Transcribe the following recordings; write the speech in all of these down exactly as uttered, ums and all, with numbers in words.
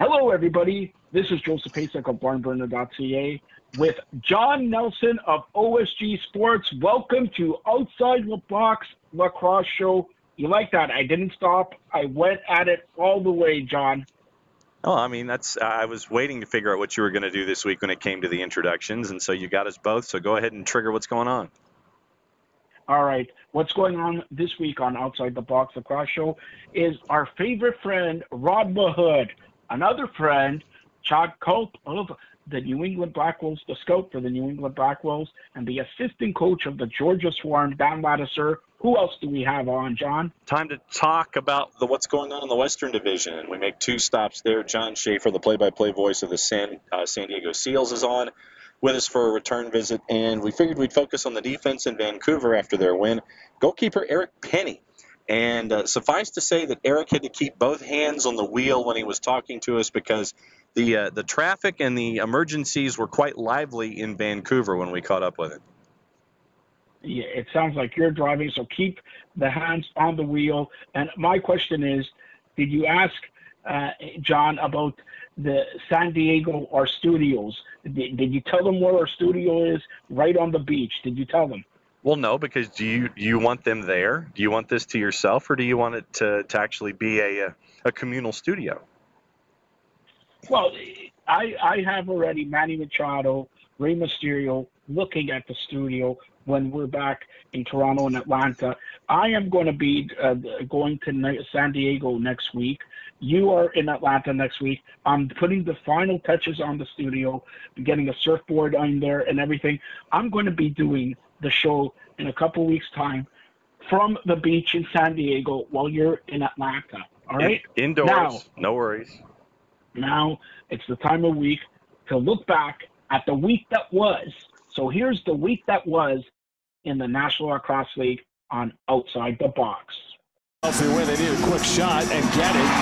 Hello, everybody. This is Joseph Pasek of barn burner dot c a with John Nelson of O S G Sports. Welcome to Outside the Box Lacrosse Show. You like that? I didn't stop. I went at it all the way, John. Oh, I mean, that's. Uh, I was waiting to figure out what you were going to do this week when it came to the introductions, and so you got us both. So go ahead and trigger what's going on. All right. What's going on this week on Outside the Box Lacrosse Show is our favorite friend, Rod Mahood. Another friend, Chad Culp of the New England Black Wolves, the scout for the New England Black Wolves, and the assistant coach of the Georgia Swarm, Dan Ladouceur. Who else do we have on, John? Time to talk about the, what's going on in the Western Division. We make two stops there. John Schaefer, the play-by-play voice of the San, uh, San Diego Seals, is on with us for a return visit, and we figured we'd focus on the defense in Vancouver after their win. Goalkeeper Eric Penny. And uh, suffice to say that Eric had to keep both hands on the wheel when he was talking to us because the uh, the traffic and the emergencies were quite lively in Vancouver when we caught up with him. Yeah, it sounds like you're driving, so keep the hands on the wheel. And my question is, did you ask uh, John about the San Diego, our studios? Did, did you tell them where our studio is? Right on the beach. Did you tell them? Well, no, because do you do you want them there? Do you want this to yourself, or do you want it to, to actually be a, a communal studio? Well, I I have already Manny Machado, Rey Mysterio looking at the studio when we're back in Toronto and Atlanta. I am going to be uh, going to San Diego next week. You are in Atlanta next week. I'm putting the final touches on the studio, getting a surfboard on there and everything. I'm going to be doing the show in a couple weeks' time from the beach in San Diego while you're in Atlanta. All right? In, indoors, now, no worries. Now it's the time of week to look back at the week that was. So here's the week that was in the National Lacrosse League on Outside the Box. Healthy win. They need a quick shot and get it.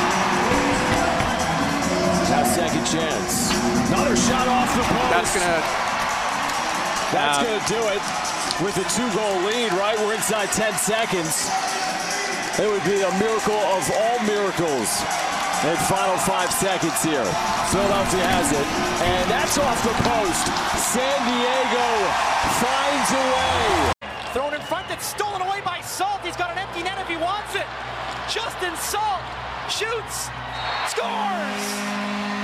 Now second chance. Another shot off the post. That's gonna. That's uh, gonna do it with a two-goal lead. Right, we're inside ten seconds. It would be a miracle of all miracles. And final five seconds here. Philadelphia has it, and that's off the post. San Diego finds a way. Thrown in front, that's stolen away by Salt. He's got an empty net if he wants it. Justin Salt shoots, scores!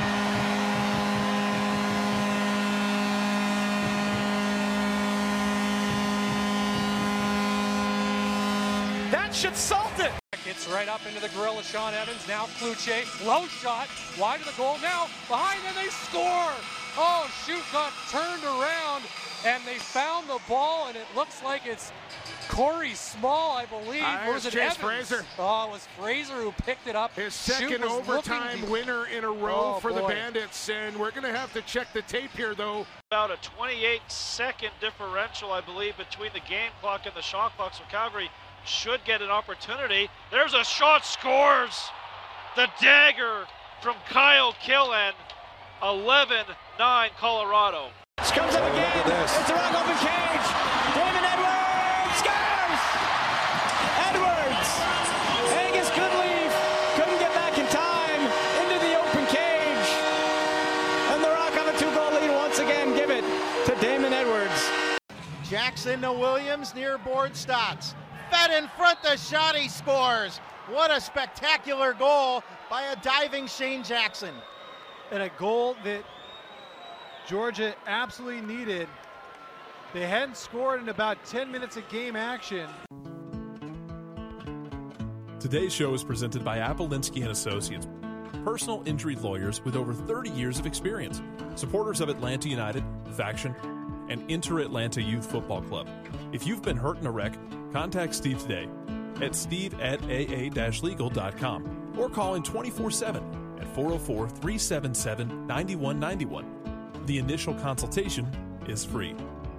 That should salt it. Gets right up into the grill of Sean Evans. Now Cloutier, low shot, wide of the goal. Now behind, and they score. Oh, shoot, got turned around, and they found the ball, and it looks like it's Corey Small, I believe. Uh, or was it Chase Evans? Fraser. Oh, it was Fraser who picked it up. His second overtime looking... winner in a row oh, for boy. the Bandits, and we're going to have to check the tape here, though. About a twenty-eight second differential, I believe, between the game clock and the shot clock, so Calgary should get an opportunity. There's a shot, scores! The dagger from Kyle Killen, eleven nine Colorado. This comes up again, it's the wrong open cage, Damon Edwards scores! Edwards, Angus Goodleaf couldn't get back in time, into the open cage, and the Rock on a two-goal lead once again, give it to Damon Edwards. Jackson to Williams, near board stops. Fed in front, the shot, he scores. What a spectacular goal by a diving Shane Jackson. And a goal that Georgia absolutely needed. They hadn't scored in about ten minutes of game action. Today's show is presented by Appolinsky and Associates, personal injury lawyers with over thirty years of experience, supporters of Atlanta United, Faction, and Inter-Atlanta Youth Football Club. If you've been hurt in a wreck, contact Steve today at steve at a a dash legal dot com or call in twenty-four seven at four oh four, three seven seven, nine one nine one. The initial consultation is free.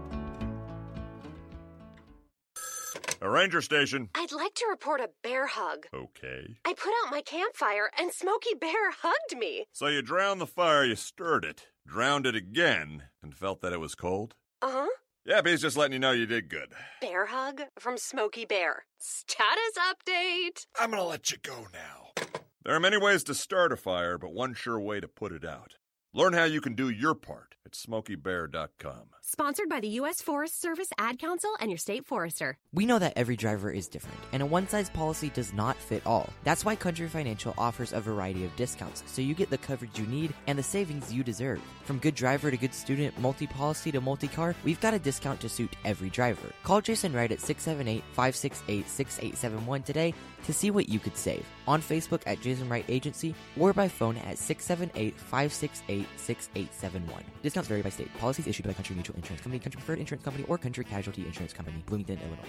A ranger station. I'd like to report a bear hug. Okay. I put out my campfire and Smokey Bear hugged me. So you drowned the fire, you stirred it, drowned it again, and felt that it was cold? Uh-huh. Yep, he's just letting you know you did good. Bear hug from Smokey Bear. Status update. I'm gonna let you go now. There are many ways to start a fire, but one sure way to put it out. Learn how you can do your part at smokey bear dot com. Sponsored by the U S Forest Service Ad Council and your state forester. We know that every driver is different, and a one-size policy does not fit all. That's why Country Financial offers a variety of discounts, so you get the coverage you need and the savings you deserve. From good driver to good student, multi-policy to multi-car, we've got a discount to suit every driver. Call Jason Wright at six seven eight, five six eight, six eight seven one today to see what you could save. On Facebook at Jason Wright Agency or by phone at six seven eight, five six eight, six eight seven one. Discounts vary by state. Policies issued by Country Mutual Insurance Company, Country Preferred Insurance Company, or Country Casualty Insurance Company, Bloomington, Illinois.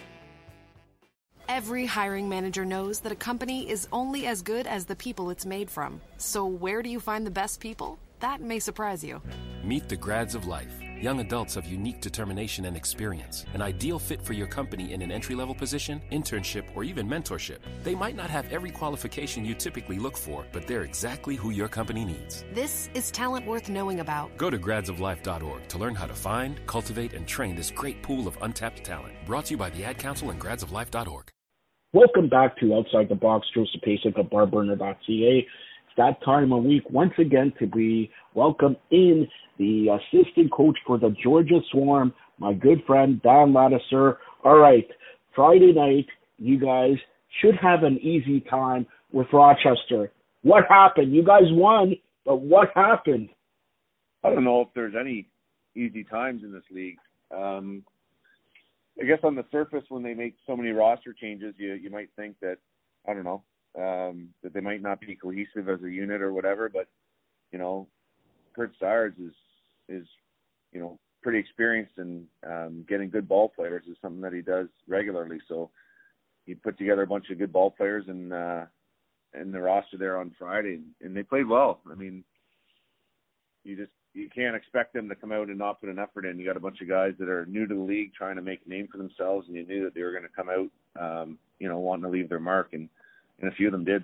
Every hiring manager knows that a company is only as good as the people it's made from. So where do you find the best people? That may surprise you. Meet the grads of life. Young adults of unique determination and experience. An ideal fit for your company in an entry-level position, internship, or even mentorship. They might not have every qualification you typically look for, but they're exactly who your company needs. This is talent worth knowing about. Go to grads of life dot org to learn how to find, cultivate, and train this great pool of untapped talent. Brought to you by the Ad Council and grads of life dot org. Welcome back to Outside the Box. Joseph Pasek of bar burner dot c a. It's that time of week once again to be welcome in the assistant coach for the Georgia Swarm, my good friend Dan Ladouceur. All right, Friday night, you guys should have an easy time with Rochester. What happened? You guys won, but what happened? I don't know if there's any easy times in this league. Um, I guess on the surface, when they make so many roster changes, you you might think that, I don't know, um, that they might not be cohesive as a unit or whatever, but, you know, Kurt Stiers is, is, you know, pretty experienced in um, getting good ball players is something that he does regularly. So he put together a bunch of good ball players and uh, in the roster there on Friday, and, and they played well. I mean, you just you can't expect them to come out and not put an effort in. You got a bunch of guys that are new to the league trying to make a name for themselves, and you knew that they were going to come out, um, you know, wanting to leave their mark, and, and a few of them did.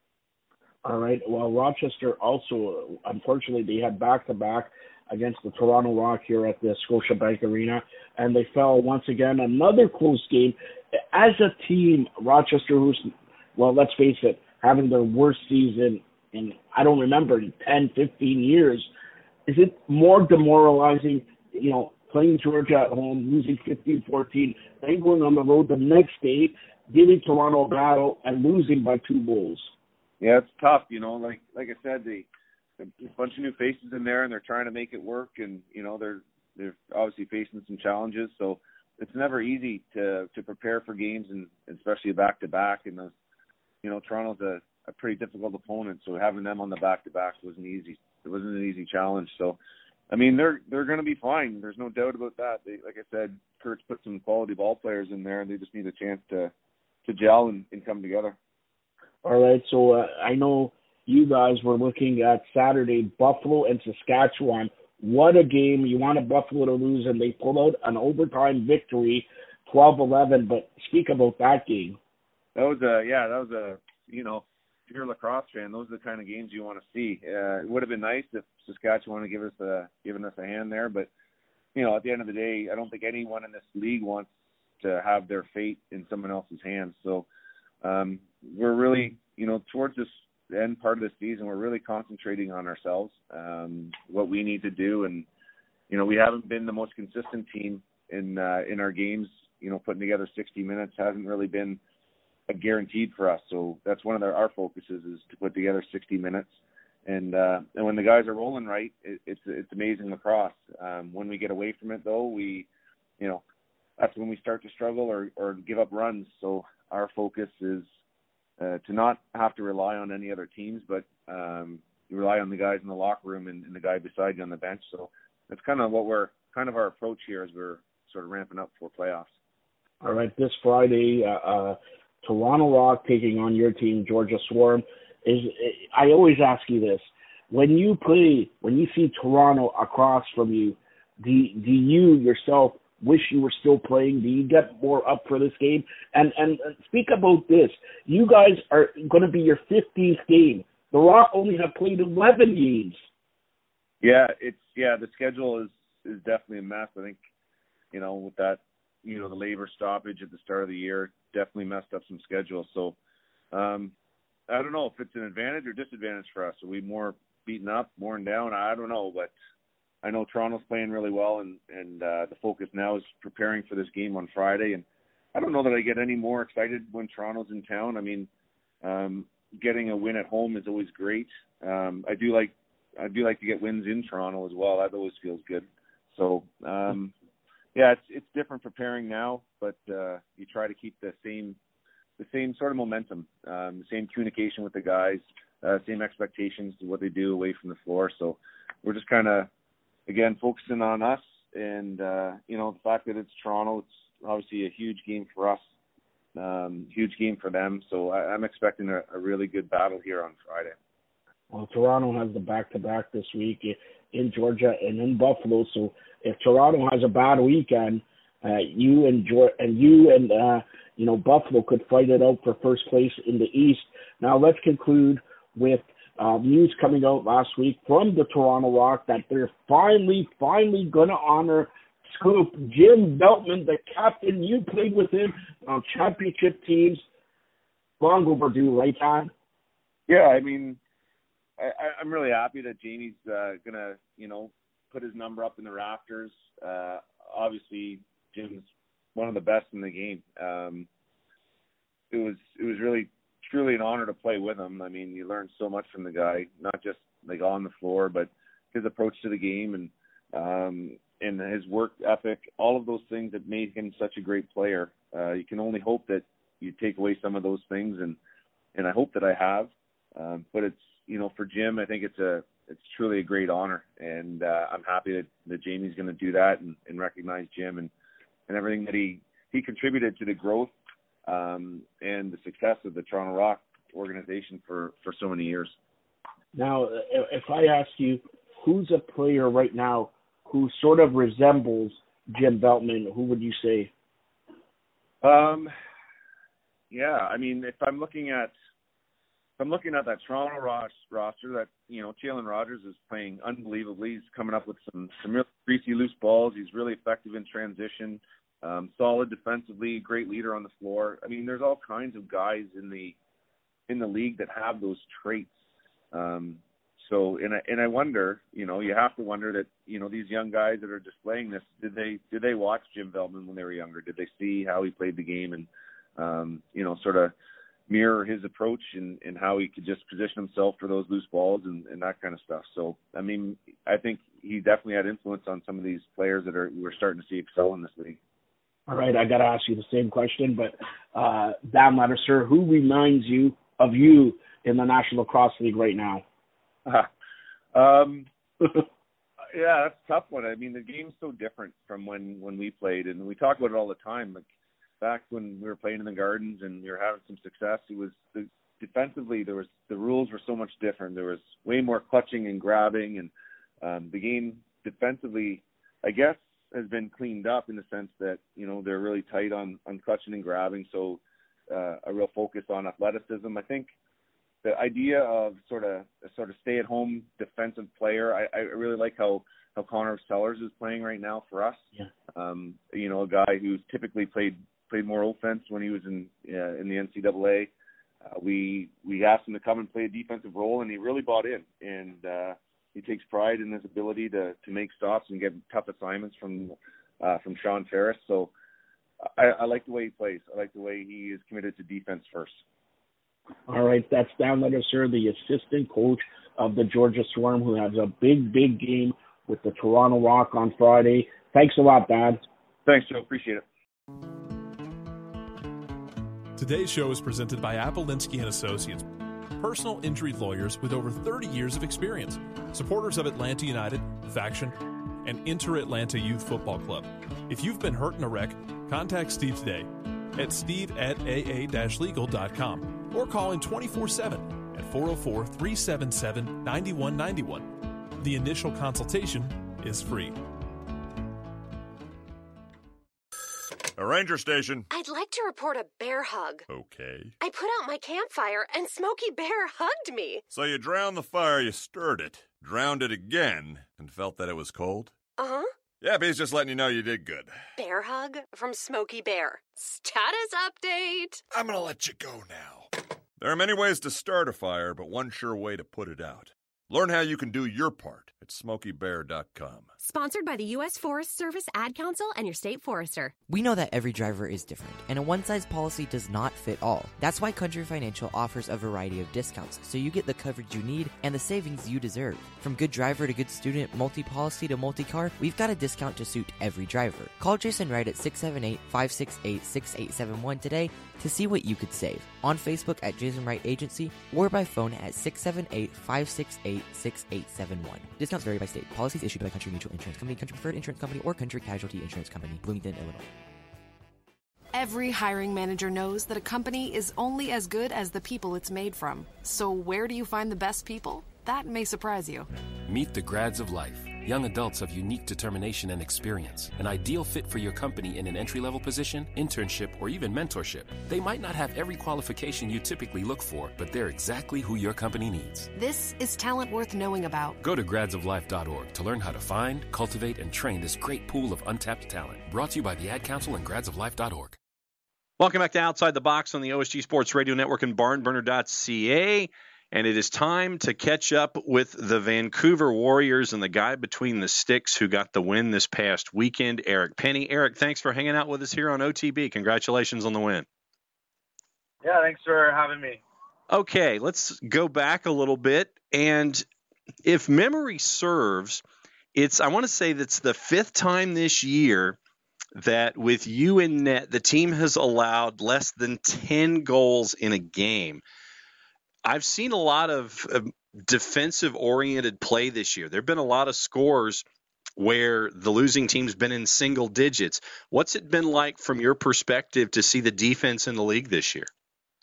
All right. Well, Rochester also, unfortunately, they had back-to-back against the Toronto Rock here at the Scotiabank Arena, and they fell once again. Another close game. As a team, Rochester, who's, well, let's face it, having their worst season in, I don't remember, ten, fifteen years, is it more demoralizing, you know, playing Georgia at home, losing fifteen fourteen, then going on the road the next day, giving Toronto a battle, and losing by two goals? Yeah, it's tough, you know. Like like I said, they, there's a bunch of new faces in there, and they're trying to make it work. And you know, they're they're obviously facing some challenges. So it's never easy to to prepare for games, and especially back to back. And those, you know, Toronto's a, a pretty difficult opponent, so having them on the back to back wasn't easy. It wasn't an easy challenge. So, I mean, they're they're going to be fine. There's no doubt about that. They, like I said, Kurt's put some quality ball players in there, and they just need a chance to to gel and, and come together. All right, so uh, I know you guys were looking at Saturday, Buffalo and Saskatchewan. What a game. You wanted Buffalo to lose, and they pulled out an overtime victory, twelve eleven. But speak about that game. That was a, yeah, that was a, you know, if you're a lacrosse fan, those are the kind of games you want to see. Uh, it would have been nice if Saskatchewan had given us a, given us a hand there, but, you know, at the end of the day, I don't think anyone in this league wants to have their fate in someone else's hands. So, um, we're really, you know, towards this end part of the season, we're really concentrating on ourselves, um, what we need to do. And, you know, we haven't been the most consistent team in, uh, in our games. You know, putting together sixty minutes hasn't really been a guaranteed for us. So that's one of our, our focuses is to put together sixty minutes. And, uh, and when the guys are rolling right, it, it's, it's amazing lacrosse. Um, when we get away from it though, we, you know, that's when we start to struggle or, or give up runs. So our focus is uh, to not have to rely on any other teams, but um, you rely on the guys in the locker room and, and the guy beside you on the bench. So that's kind of what we're kind of our approach here as we're sort of ramping up for playoffs. All right, this Friday, uh, uh, Toronto Rock taking on your team, Georgia Swarm. Is I always ask you this: when you play, when you see Toronto across from you, do do you yourself wish you were still playing? Do you get more up for this game? And and speak about this. You guys are going to be your fifteenth game. The Rock only have played eleven games. Yeah, it's yeah. The schedule is is definitely a mess. I think, you know, with that, you know, the labor stoppage at the start of the year definitely messed up some schedules. So, um, I don't know if it's an advantage or disadvantage for us. Are we more beaten up, worn down? I don't know, but I know Toronto's playing really well, and, and uh, the focus now is preparing for this game on Friday. And I don't know that I get any more excited when Toronto's in town. I mean, um, getting a win at home is always great. Um, I do like I do like to get wins in Toronto as well. That always feels good. So, um, yeah, it's it's different preparing now, but uh, you try to keep the same the same sort of momentum, um, the same communication with the guys, uh, same expectations to what they do away from the floor. So we're just kind of, again, focusing on us, and uh, you know, the fact that it's Toronto, it's obviously a huge game for us, um, huge game for them. So I, I'm expecting a, a really good battle here on Friday. Well, Toronto has the back-to-back this week in Georgia and in Buffalo. So if Toronto has a bad weekend, uh, you and Georgia, and you and uh, you know Buffalo could fight it out for first place in the East. Now let's conclude with uh, news coming out last week from the Toronto Rock that they're finally, finally going to honor Scoop Jim Veltman, the captain. You played with him on championship teams. Long overdue, right, Todd? Yeah, I mean, I, I'm really happy that Jamie's uh, going to, you know, put his number up in the rafters. Uh, obviously, Jim's one of the best in the game. Um, it was it was really, truly an honor to play with him. I mean, you learn so much from the guy, not just like on the floor, but his approach to the game and um, and his work ethic, all of those things that made him such a great player. Uh, you can only hope that you take away some of those things, and and I hope that I have. Um, but it's, you know, for Jim, I think it's a it's truly a great honor, and uh, I'm happy that, that Jamie's going to do that and, and recognize Jim and, and everything that he, he contributed to the growth um, and the success of the Toronto Rock organization for, for so many years. Now, if I ask you, who's a player right now who sort of resembles Jim Veltman, who would you say? Um, yeah, I mean, if I'm looking at if I'm looking at that Toronto roster, that, you know, Jalen Rogers is playing unbelievably. He's coming up with some some real greasy loose balls. He's really effective in transition, um, solid defensively, great leader on the floor. I mean, there's all kinds of guys in the in the league that have those traits. Um, so, and I, and I wonder, you know, you have to wonder that, you know, these young guys that are displaying this, did they did they watch Jim Veltman when they were younger? Did they see how he played the game and, um, you know, sort of mirror his approach and, and how he could just position himself for those loose balls and, and that kind of stuff. So, I mean, I think he definitely had influence on some of these players that are we're starting to see excel in this league. All right, I got to ask you the same question, but uh, Dan Letter, sir, who reminds you of you in the National Lacrosse League right now? um, yeah, that's a tough one. I mean, the game's so different from when, when we played, and we talk about it all the time. Like, back when we were playing in the Gardens and we were having some success, it was the, defensively there was the rules were so much different. There was way more clutching and grabbing, and um, the game defensively, I guess, has been cleaned up in the sense that, you know, they're really tight on, on clutching and grabbing. So uh, a real focus on athleticism. I think the idea of sort of a sort of stay at home defensive player, I, I really like how, how Connor Sellers is playing right now for us. Yeah. Um, you know, a guy who's typically played played more offense when he was in uh, in the N C double A. Uh, we we asked him to come and play a defensive role, and he really bought in. And uh, he takes pride in his ability to, to make stops and get tough assignments from uh, from Sean Ferris. So I, I like the way he plays. I like the way he is committed to defense first. All right, that's Dan Letter, sir, the assistant coach of the Georgia Swarm, who has a big, big game with the Toronto Rock on Friday. Thanks a lot, Dad. Thanks, Joe. Appreciate it. Today's show is presented by Appolinsky and Associates, personal injury lawyers with over thirty years of experience, supporters of Atlanta United, Faction, and Inter-Atlanta Youth Football Club. If you've been hurt in a wreck, contact Steve today at steve at a a dash legal dot com or call in twenty-four seven at four oh four, three seven seven, nine one nine one. The initial consultation is free. A ranger station. I'd like to report a bear hug. Okay. I put out my campfire and Smokey Bear hugged me. So you drowned the fire, you stirred it, drowned it again, and felt that it was cold? Uh-huh. Yeah, but he's just letting you know you did good. Bear hug from Smokey Bear. Status update. I'm gonna let you go now. There are many ways to start a fire, but one sure way to put it out. Learn how you can do your part at smokey bear dot com. Sponsored by the U S Forest Service, Ad Council, and your state forester. We know that every driver is different, and a one-size policy does not fit all. That's why Country Financial offers a variety of discounts, so you get the coverage you need and the savings you deserve. From good driver to good student, multi-policy to multi-car, we've got a discount to suit every driver. Call Jason Wright at six seven eight, five six eight, six eight seven one today to see what you could save. On Facebook at Jason Wright Agency or by phone at six seven eight, five six eight, six eight seven one. Discounts vary by state. Policies issued by Country Mutual Insurance Company, Country Preferred Insurance Company, or Country Casualty Insurance Company, Bloomington, Illinois. Every hiring manager knows that a company is only as good as the people it's made from. So where do you find the best people? That may surprise you. Meet the grads of life. Young adults of unique determination and experience. An ideal fit for your company in an entry-level position, internship, or even mentorship. They might not have every qualification you typically look for, but they're exactly who your company needs. This is talent worth knowing about. Go to grads of life dot org to learn how to find, cultivate, and train this great pool of untapped talent. Brought to you by the Ad Council and grads of life dot org. Welcome back to Outside the Box on the O S G Sports Radio Network and barn burner dot c a. And it is time to catch up with the Vancouver Warriors and the guy between the sticks who got the win this past weekend, Eric Penny. Eric, thanks for hanging out with us here on O T B. Congratulations on the win. Yeah, thanks for having me. Okay, let's go back a little bit. And if memory serves, it's I want to say that's the fifth time this year that with you in net, the team has allowed less than ten goals in a game. I've seen a lot of uh, defensive-oriented play this year. There have been a lot of scores where the losing team's been in single digits. What's it been like from your perspective to see the defense in the league this year?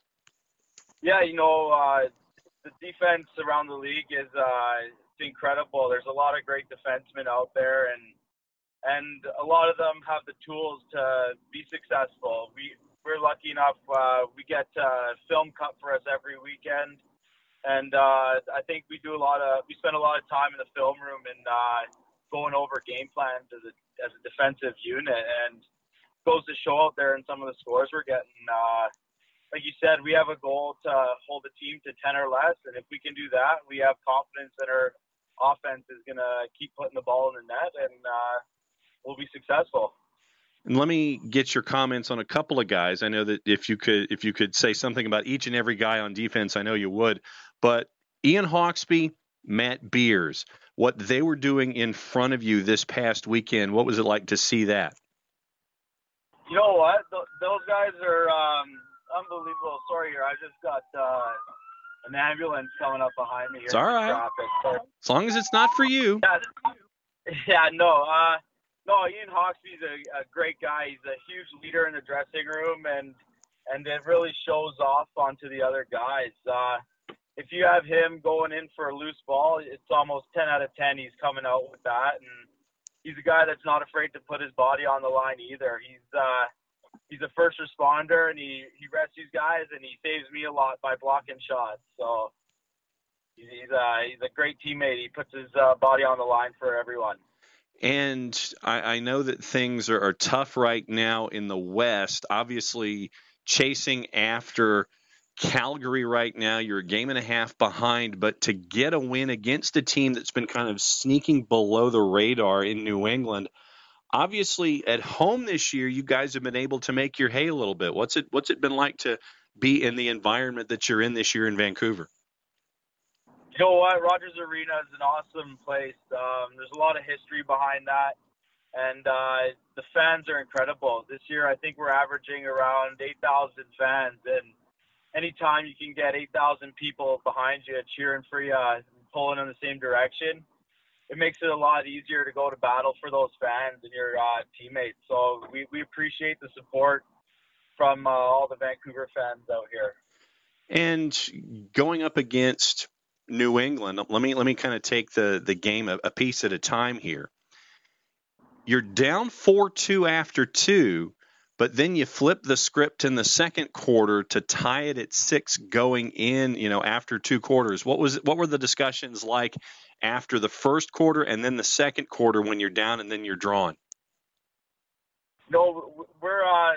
Yeah, you know, uh, the defense around the league is uh, it's incredible. There's a lot of great defensemen out there, and and a lot of them have the tools to be successful. We We're lucky enough, uh, we get uh, film cut for us every weekend. And uh, I think we do a lot of, we spend a lot of time in the film room and uh, going over game plans as a, as a defensive unit. And it goes to show out there in some of the scores we're getting. Uh, like you said, we have a goal to hold the team to ten or less. And if we can do that, we have confidence that our offense is going to keep putting the ball in the net and uh, we'll be successful. And let me get your comments on a couple of guys. I know that if you could if you could say something about each and every guy on defense, I know you would. But Ian Hawksby, Matt Beers, what they were doing in front of you this past weekend, what was it like to see that? You know what? Th- those guys are um, unbelievable. Sorry here. I just got uh, an ambulance coming up behind me here. It's all right. Traffic, so. As long as it's not for you. Yeah, yeah no. Uh, No, Ian Hawksby's a, a great guy. He's a huge leader in the dressing room, and and it really shows off onto the other guys. Uh, if you have him going in for a loose ball, it's almost ten out of ten he's coming out with that. And he's a guy that's not afraid to put his body on the line either. He's uh, he's a first responder, and he, he rescues guys, and he saves me a lot by blocking shots. So he's, uh, he's a great teammate. He puts his uh, body on the line for everyone. And I, I know that things are, are tough right now in the West. Obviously, chasing after Calgary right now, you're a game and a half behind. But to get a win against a team that's been kind of sneaking below the radar in New England, obviously at home this year, you guys have been able to make your hay a little bit. What's it What's it been like to be in the environment that you're in this year in Vancouver? You know what? Rogers Arena is an awesome place. Um, there's a lot of history behind that, and uh, the fans are incredible. This year, I think we're averaging around eight thousand fans, and anytime you can get eight thousand people behind you cheering for you, uh, pulling in the same direction, it makes it a lot easier to go to battle for those fans and your uh, teammates. So we, we appreciate the support from uh, all the Vancouver fans out here. And going up against New England, let me let me kind of take the, the game a, a piece at a time here. You're down four two after two, but then you flip the script in the second quarter to tie it at six going in, you know, after two quarters. What was what were the discussions like after the first quarter and then the second quarter when you're down and then you're drawn? No, we're uh,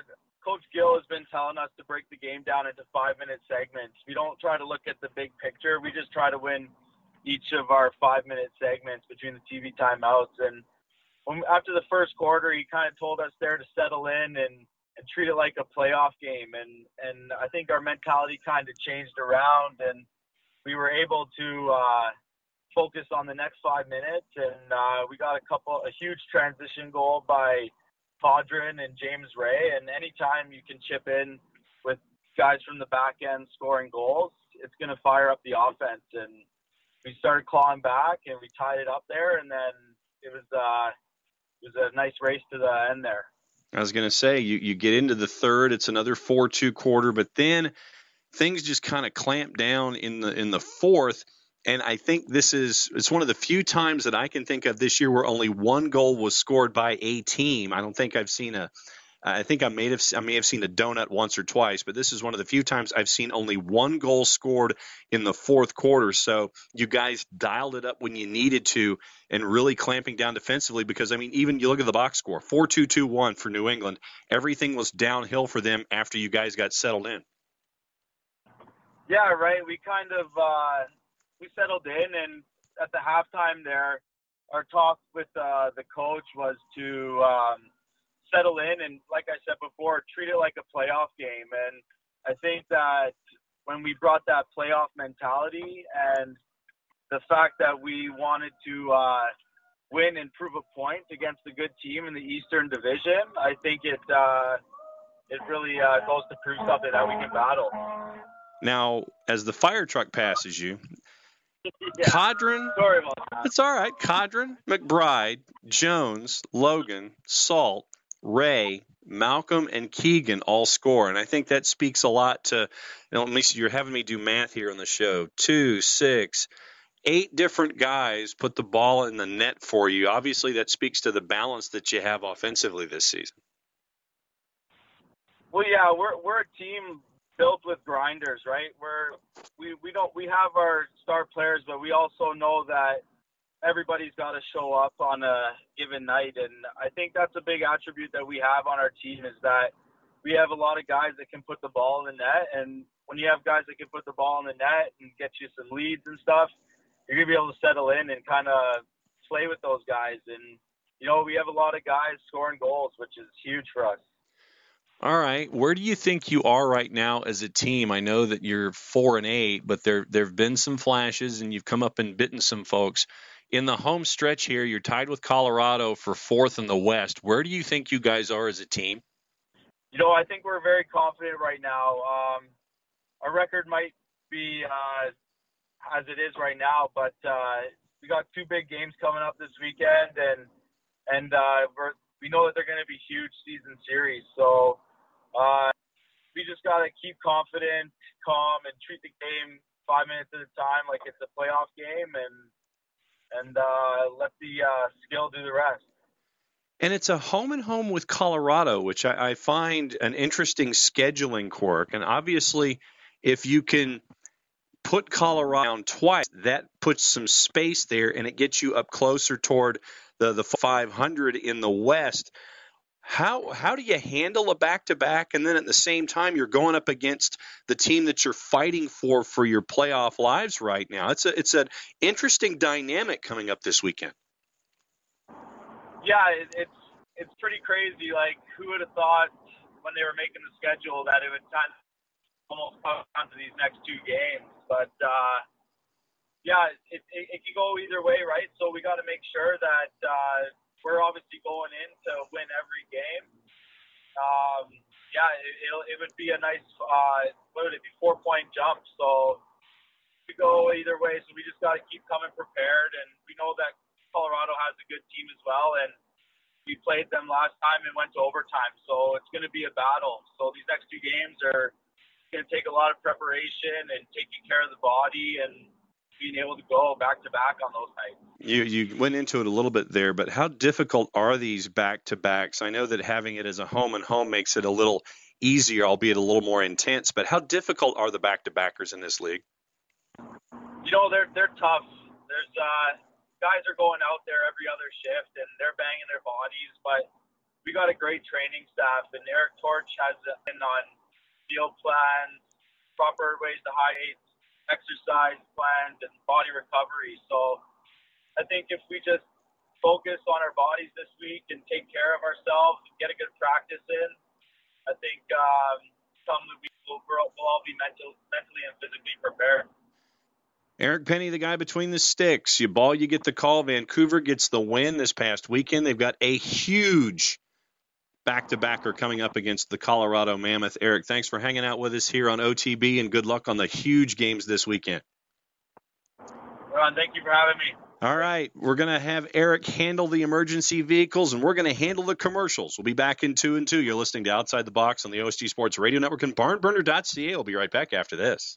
Coach Gill has been telling us to break the game down into five-minute segments. We don't try to look at the big picture. We just try to win each of our five-minute segments between the T V timeouts. And when, after the first quarter, he kind of told us there to settle in and, and treat it like a playoff game. And, and I think our mentality kind of changed around, and we were able to uh, focus on the next five minutes. And uh, we got a couple, a huge transition goal by Padron and James Ray. And anytime you can chip in with guys from the back end scoring goals, it's going to fire up the offense. And we started clawing back, and we tied it up there. And then it was uh, it was a nice race to the end there. I was going to say, you, you get into the third, it's another four two quarter, but then things just kind of clamp down in the in the fourth. And I think this is it's one of the few times that I can think of this year where only one goal was scored by a team. I don't think I've seen a I think I may have I may have seen a donut once or twice, but this is one of the few times I've seen only one goal scored in the fourth quarter. So you guys dialed it up when you needed to and really clamping down defensively, because, I mean, even you look at the box score, four two two one for New England. Everything was downhill for them after you guys got settled in. Yeah, right. We kind of uh, we settled in, and at the halftime there, our talk with uh, the coach was to um, settle in and, like I said before, treat it like a playoff game. And I think that when we brought that playoff mentality and the fact that we wanted to uh, win and prove a point against a good team in the Eastern Division, I think it uh, it really uh, goes to prove something that we can battle. Now, as the fire truck passes you, yeah. Cadron, Sorry about that. It's all right. Cadron, McBride, Jones, Logan, Salt, Ray, Malcolm, and Keegan all score. And I think that speaks a lot to, you know, at least you're having me do math here on the show. Two, six, eight different guys put the ball in the net for you. Obviously, that speaks to the balance that you have offensively this season. Well, yeah, we're we're a team built with grinders, right? We're we we don't we have our star players, but we also know that everybody's got to show up on a given night. And I think that's a big attribute that we have on our team, is that we have a lot of guys that can put the ball in the net. And when you have guys that can put the ball in the net and get you some leads and stuff, you're going to be able to settle in and kind of play with those guys. And, you know, we have a lot of guys scoring goals, which is huge for us. All right. Where do you think you are right now as a team? I know that you're four and eight, but there there have been some flashes, and you've come up and bitten some folks. In the home stretch here, you're tied with Colorado for fourth in the West. Where do you think you guys are as a team? You know, I think we're very confident right now. Um, our record might be uh, as it is right now, but uh, we got two big games coming up this weekend, and and uh, we're, we know that they're going to be huge season series. So uh, we just got to keep confident, calm, and treat the game five minutes at a time like it's a playoff game, and and uh, let the uh, skill do the rest. And it's a home and home with Colorado, which I, I find an interesting scheduling quirk. And obviously, if you can put Colorado down twice, that puts some space there, and it gets you up closer toward the, the five hundred in the West. How how do you handle a back-to-back, and then at the same time you're going up against the team that you're fighting for for your playoff lives right now? It's a it's an interesting dynamic coming up this weekend. Yeah, it, it's it's pretty crazy. Like, who would have thought when they were making the schedule that it would kind of almost come down to these next two games? But uh, yeah, it, it it can go either way, right? So we got to make sure that uh, we're obviously going in to win every game. Um, yeah, it, it'll, it would be a nice, uh, what would it be, four-point jump. So we go either way. So we just got to keep coming prepared. And we know that Colorado has a good team as well. And we played them last time and went to overtime. So it's going to be a battle. So these next two games are going to take a lot of preparation and taking care of the body and being able to go back-to-back on those nights. You you went into it a little bit there, but how difficult are these back-to-backs? I know that having it as a home and home makes it a little easier, albeit a little more intense, but how difficult are the back-to-backers in this league? You know, they're they're tough. There's uh, guys are going out there every other shift, and they're banging their bodies, but we got a great training staff, and Eric Torch has been on field plans, proper ways to hydrate, exercise plans, and body recovery. So I think if we just focus on our bodies this week and take care of ourselves and get a good practice in, I think um, some of the week we'll, we'll all be mental, mentally and physically prepared. Eric Penny, the guy between the sticks. You ball, you get the call. Vancouver gets the win this past weekend. They've got a huge back-to-backer coming up against the Colorado Mammoth. Eric, thanks for hanging out with us here on O T B, and good luck on the huge games this weekend. Ron, thank you for having me. All right, we're going to have Eric handle the emergency vehicles, and we're going to handle the commercials. We'll be back in two and two. You're listening to Outside the Box on the O S G Sports Radio Network and barn burner dot c a. We'll be right back after this.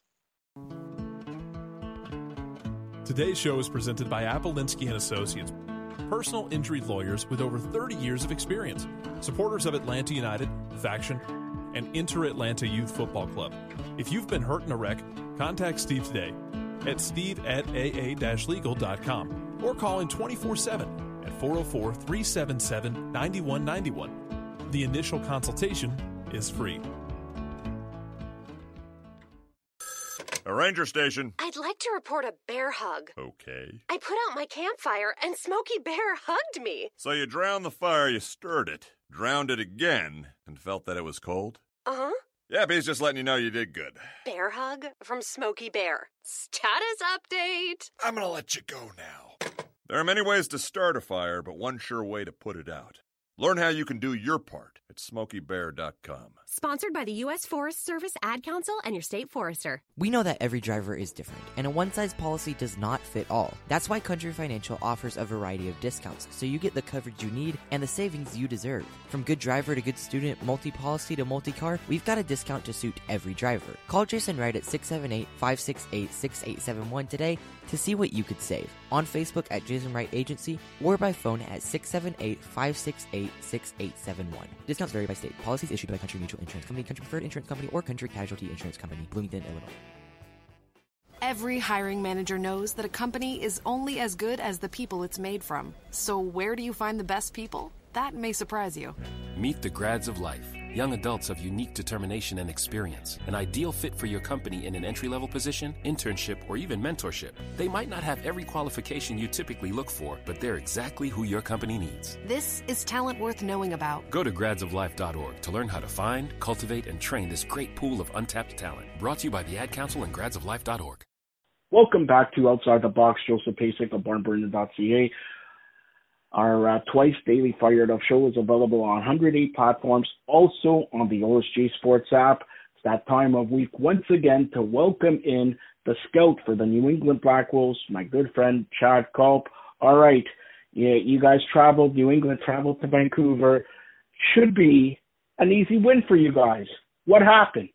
Today's show is presented by Appolinsky and Associates, personal injury lawyers with over thirty years of experience, supporters of Atlanta United, Faction, and Inter-Atlanta Youth Football Club. If you've been hurt in a wreck, contact Steve today at steve at a a dash legal dot com or call him twenty-four seven at four oh four, three seven seven, nine one nine one. The initial consultation is free. A ranger station. I'd like to report a bear hug. Okay. I put out my campfire and Smokey Bear hugged me. So you drowned the fire, you stirred it, drowned it again, and felt that it was cold? Uh-huh. Yeah, but he's just letting you know you did good. Bear hug from Smokey Bear. Status update. I'm gonna let you go now. There are many ways to start a fire, but one sure way to put it out. Learn how you can do your part at smokey bear dot com. Sponsored by the U S Forest Service Ad Council and your state forester. We know that every driver is different, and a one-size policy does not fit all. That's why Country Financial offers a variety of discounts, so you get the coverage you need and the savings you deserve. From good driver to good student, multi-policy to multi-car, we've got a discount to suit every driver. Call Jason Wright at six seven eight, five six eight, six eight seven one today to see what you could save. On Facebook at Jason Wright Agency or by phone at six seven eight, five six eight, six eight seven one. Discounts vary by state. Policies issued by Country Mutual Insurance Company, Country Preferred Insurance Company, or Country Casualty Insurance Company, Bloomington, Illinois. Every hiring manager knows that a company is only as good as the people it's made from. So where do you find the best people? That may surprise you. Meet the grads of life. Young adults of unique determination and experience. An ideal fit for your company in an entry-level position, internship, or even mentorship. They might not have every qualification you typically look for, but they're exactly who your company needs. This is talent worth knowing about. Go to grads of life dot org to learn how to find, cultivate, and train this great pool of untapped talent. Brought to you by the Ad Council and grads of life dot org. Welcome back to Outside the Box. Joseph Pasek of barn burner dot c a. Our uh, twice daily Fired Up show is available on one hundred eight platforms, also on the O S G Sports app. It's that time of week once again to welcome in the scout for the New England Black Wolves, my good friend Chad Culp. All right, yeah, you guys traveled, New England traveled to Vancouver. Should be an easy win for you guys. What happened?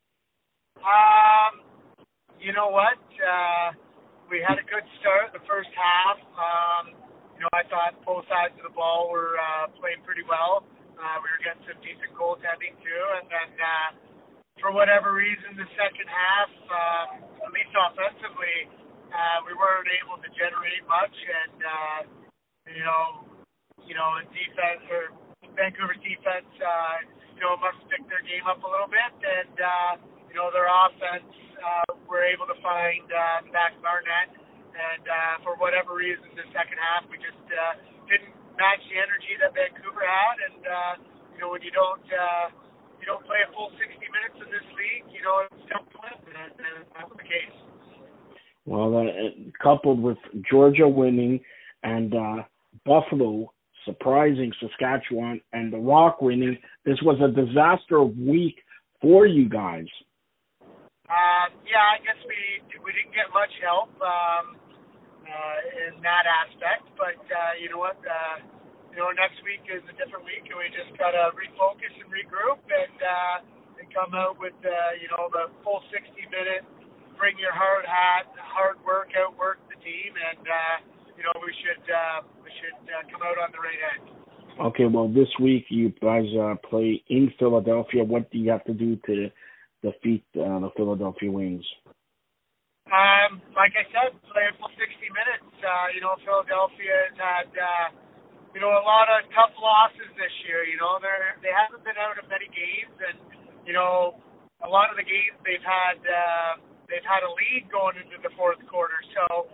Um, you know what? Uh, we had a good start the first half. Um, You know, I thought both sides of the ball were uh, playing pretty well. Uh, we were getting some decent goaltending too, and then uh, for whatever reason, the second half, um, at least offensively, uh, we weren't able to generate much. And uh, you know, you know, in defense, or Vancouver's defense, uh, still must pick their game up a little bit, and uh, you know, their offense uh, were able to find uh, the back of our net. And uh, for whatever reason, the second half, we just uh, didn't match the energy that Vancouver had. And uh, you know, when you don't uh, you don't play a full sixty minutes in this league, you know, it's tough to win. And, and that's the case. Well, uh, coupled with Georgia winning and uh, Buffalo surprising Saskatchewan and the Rock winning, this was a disaster week for you guys. Uh, yeah, I guess we we didn't get much help. Um, Uh, in that aspect, but uh, you know what? Uh, you know, next week is a different week, and we just gotta refocus and regroup, and uh, and come out with uh, you know, the full sixty minute, bring your hard hat, hard work, outwork the team, and uh, you know, we should uh, we should uh, come out on the right end. Okay, well, this week you guys uh, play in Philadelphia. What do you have to do to defeat uh, the Philadelphia Wings? Um, like I said, play a full sixty minutes. Uh, you know, Philadelphia has had uh, you know, a lot of tough losses this year. You know, they're they haven't been out of many games, and you know, a lot of the games they've had uh, they've had a lead going into the fourth quarter. So,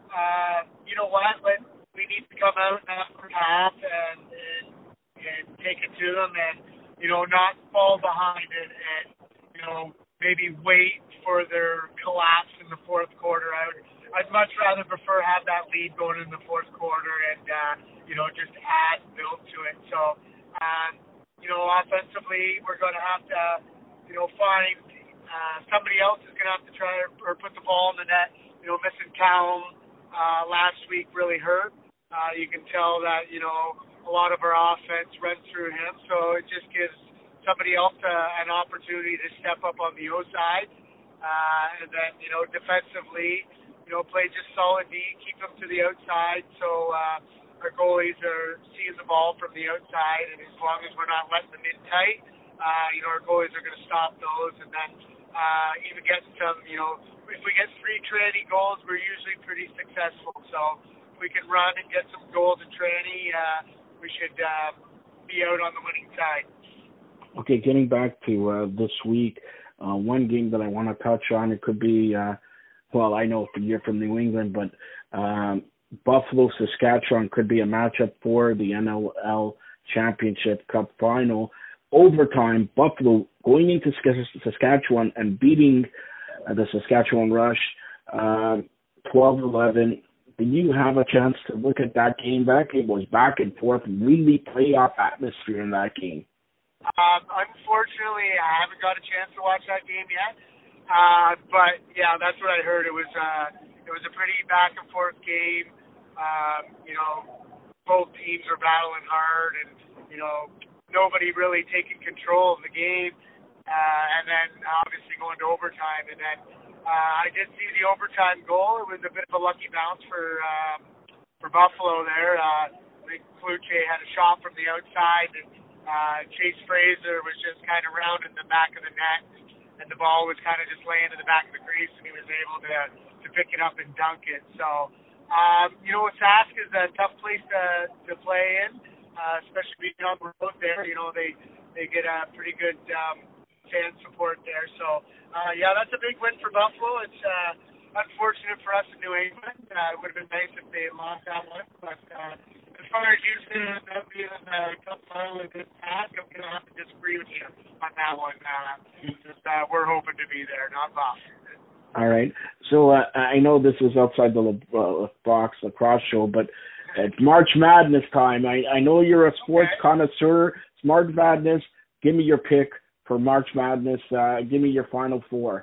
uh, you know what? Let, we need to come out in that first half and, and and take it to them, and you know, not fall behind it, and you know, maybe wait for their collapse in the fourth quarter. I would, I'd much rather prefer have that lead going in the fourth quarter and, uh, you know, just add build to it. So, um, you know, offensively, we're going to have to, you know, find uh, somebody else is going to have to try or, or put the ball in the net. You know, missing Callum uh, last week really hurt. Uh, you can tell that, you know, a lot of our offense runs through him. So it just gives somebody else uh, an opportunity to step up on the O side. Uh, and then, you know, defensively, you know, play just solid D, keep them to the outside. So uh, our goalies are seeing the ball from the outside, and as long as we're not letting them in tight, uh, you know, our goalies are going to stop those. And then uh, even get some, you know, if we get three tranny goals, we're usually pretty successful. So if we can run and get some goals in tranny, uh, we should uh, be out on the winning side. Okay, getting back to uh, this week, uh, one game that I want to touch on, it could be, uh, well, I know you're from New England, but um, Buffalo, Saskatchewan could be a matchup for the N L L Championship Cup final. Overtime, Buffalo going into Saskatchewan and beating uh, the Saskatchewan Rush uh, twelve eleven. Did you have a chance to look at that game? That game was back and forth, really playoff atmosphere in that game. Um, unfortunately, I haven't got a chance to watch that game yet. Uh, but yeah, that's what I heard. It was uh, it was a pretty back and forth game. Um, you know, both teams are battling hard, and you know, nobody really taking control of the game. Uh, and then obviously going to overtime, and then uh, I did see the overtime goal. It was a bit of a lucky bounce for um, for Buffalo there. Uh, I think Fluche had a shot from the outside, and Uh, Chase Fraser was just kind of rounding the back of the net, and the ball was kind of just laying in the back of the crease, and he was able to to pick it up and dunk it. So, um, you know, Sask is a tough place to to play in, uh, especially being on the road there. You know, they they get a pretty good um, fan support there. So, uh, yeah, that's a big win for Buffalo. It's uh, unfortunate for us in New England. Uh, it would have been nice if they had lost that one, but. Uh, As far as you said about being in the Cup final with this task, I'm going to have to disagree with you on that one. Uh, just, uh, we're hoping to be there, not Buff. All right. So uh, I know this is outside the uh, box lacrosse show, but it's March Madness time. I, I know you're a sports okay. connoisseur. It's March Madness. Give me your pick for March Madness. Uh, give me your Final Four.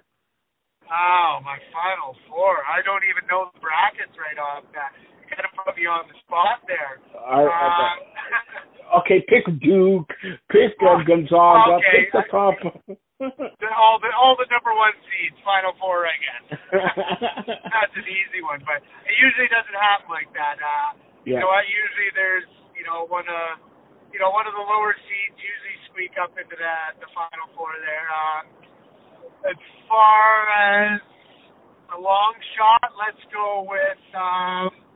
Oh, my Final Four. I don't even know the brackets right off that. Kind of put me on the spot there. Uh, uh, okay, pick Duke, pick uh, Gonzaga, okay. pick the top. all the all the number one seeds, Final Four, I guess. That's an easy one, but it usually doesn't happen like that. Uh, yeah. You know what? Usually there's you know one of you know one of the lower seeds usually squeak up into the the Final Four there. Uh, as far as a long shot, let's go with. Um,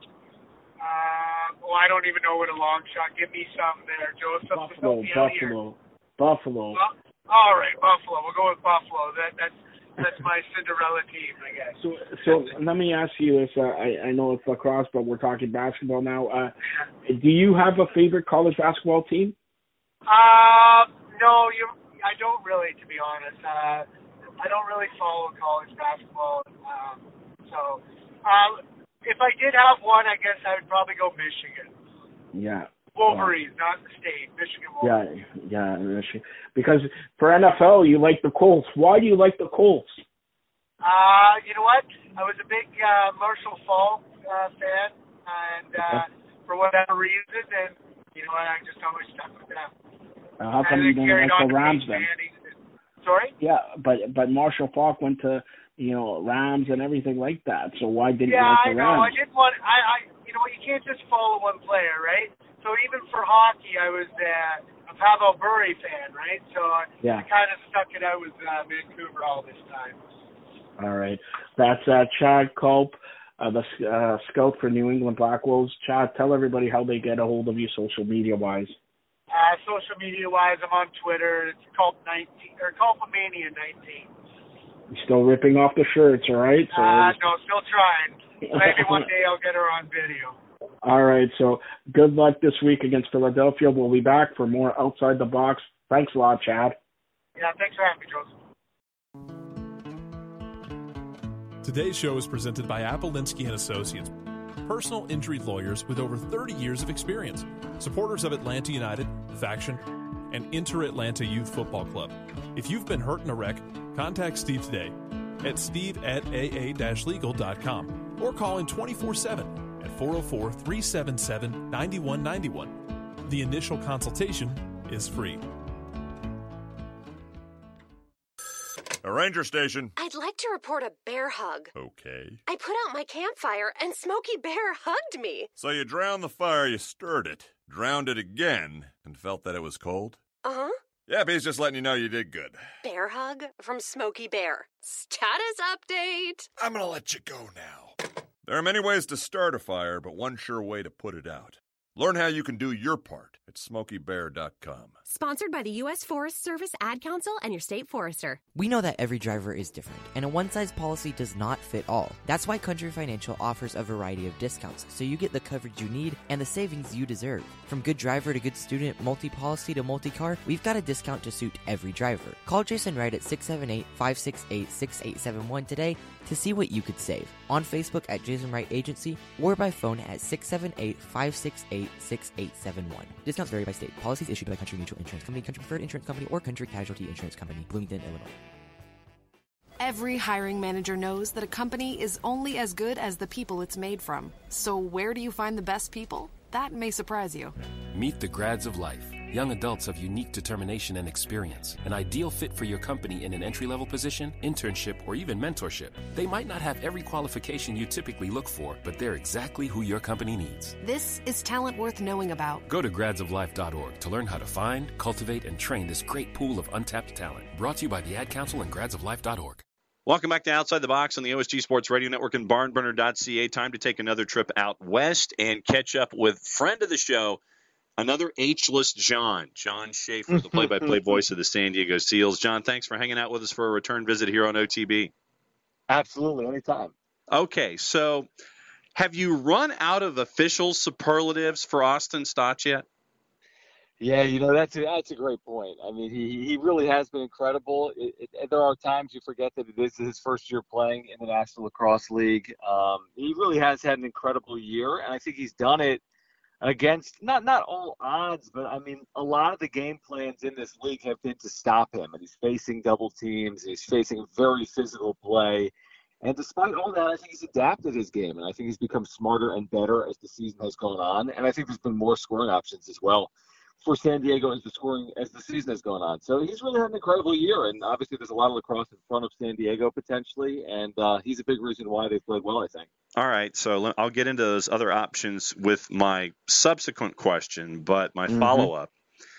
Uh, well, I don't even know what a long shot. Give me some there, Joseph. Buffalo, Buffalo, Buffalo. Well, all right, Buffalo. We'll go with Buffalo. That that's that's my Cinderella team, I guess. So, so let me ask you this. Uh, I I know it's lacrosse, but we're talking basketball now. Uh, do you have a favorite college basketball team? Uh, no, you. I don't really, to be honest. Uh, I don't really follow college basketball. Um, so. Uh, If I did have one, I guess I would probably go Michigan. Yeah. Wolverines, uh, not the state. Michigan Wolverines. Yeah, yeah, Michigan. Because for N F L, you like the Colts. Why do you like the Colts? Uh, you know what? I was a big uh, Marshall Faulk uh, fan, and uh, for whatever reason, and you know what, I just always stuck with them. Uh, how come you don't like the Rams then? Sorry? Yeah, but but Marshall Faulk went to. You know, Rams and everything like that. So why didn't yeah, you like the I know. Rams? I didn't want. I, I, you know, you can't just follow one player, right? So even for hockey, I was uh, a Pavel Bure fan, right? So yeah. I kind of stuck it out with uh, Vancouver all this time. All right, that's uh, Chad Culp, uh, the uh, scout for New England Black Wolves. Chad, tell everybody how they get a hold of you social media-wise. Uh, social media-wise, I'm on Twitter. It's Culp nineteen or Culpomania nineteen. You're still ripping off the shirts, all right? So, uh, no, still trying. Maybe one day I'll get her on video. all right, so good luck this week against Philadelphia. We'll be back for more Outside the Box. Thanks a lot, Chad. Yeah, thanks for having me, Joseph. Today's show is presented by Appolinsky and Associates, personal injury lawyers with over thirty years of experience, supporters of Atlanta United, Faction, and Inter-Atlanta Youth Football Club. If you've been hurt in a wreck, contact Steve today at steve at a a dash legal dot com or call in twenty-four seven at four oh four, three seven seven, nine one nine one. The initial consultation is free. A ranger station. I'd like to report a bear hug. Okay. I put out my campfire and Smokey Bear hugged me. So you drowned the fire, you stirred it, drowned it again, and felt that it was cold? Uh-huh. Yep, he's just letting you know you did good. Bear hug from Smokey Bear. Status update. I'm gonna let you go now. There are many ways to start a fire, but one sure way to put it out. Learn how you can do your part at smokey bear dot com. Sponsored by the U S Forest Service Ad Council and your state forester. We know that every driver is different, and a one-size policy does not fit all. That's why Country Financial offers a variety of discounts, so you get the coverage you need and the savings you deserve. From good driver to good student, multi-policy to multi-car, we've got a discount to suit every driver. Call Jason Wright at six seven eight, five six eight, six eight seven one today to see what you could save. On Facebook at Jason Wright Agency or by phone at six seven eight, five six eight, six eight seven one. Discounts vary by state. Policies issued by Country Mutual Insurance Company, Country Preferred Insurance Company, or Country Casualty Insurance Company, Bloomington, Illinois. Every hiring manager knows that a company is only as good as the people it's made from. So where do you find the best people? That may surprise you. Meet the grads of life. Young adults of unique determination and experience. An ideal fit for your company in an entry-level position, internship, or even mentorship. They might not have every qualification you typically look for, but they're exactly who your company needs. This is talent worth knowing about. Go to grads of life dot org to learn how to find, cultivate, and train this great pool of untapped talent. Brought to you by the Ad Council and grads of life dot org. Welcome back to Outside the Box on the O S G Sports Radio Network and barn burner dot c a. Time to take another trip out west and catch up with friend of the show, another H-less John, John Schaefer, the play-by-play voice of the San Diego Seals. John, thanks for hanging out with us for a return visit here on O T B. Absolutely, anytime. Okay, so have you run out of official superlatives for Austin Staats yet? Yeah, you know, that's a, that's a great point. I mean, he, he really has been incredible. It, it, there are times you forget that it is his first year playing in the National Lacrosse League. Um, he really has had an incredible year, and I think he's done it against not not all odds, but I mean, a lot of the game plans in this league have been to stop him, and he's facing double teams, he's facing very physical play, and despite all that, I think he's adapted his game, and I think he's become smarter and better as the season has gone on, and I think there's been more scoring options as well for San Diego as the scoring as the season has gone on. So he's really had an incredible year, and obviously there's a lot of lacrosse in front of San Diego potentially, and uh, he's a big reason why they've played well, I think. All right, so I'll get into those other options with my subsequent question, but my mm-hmm. follow-up.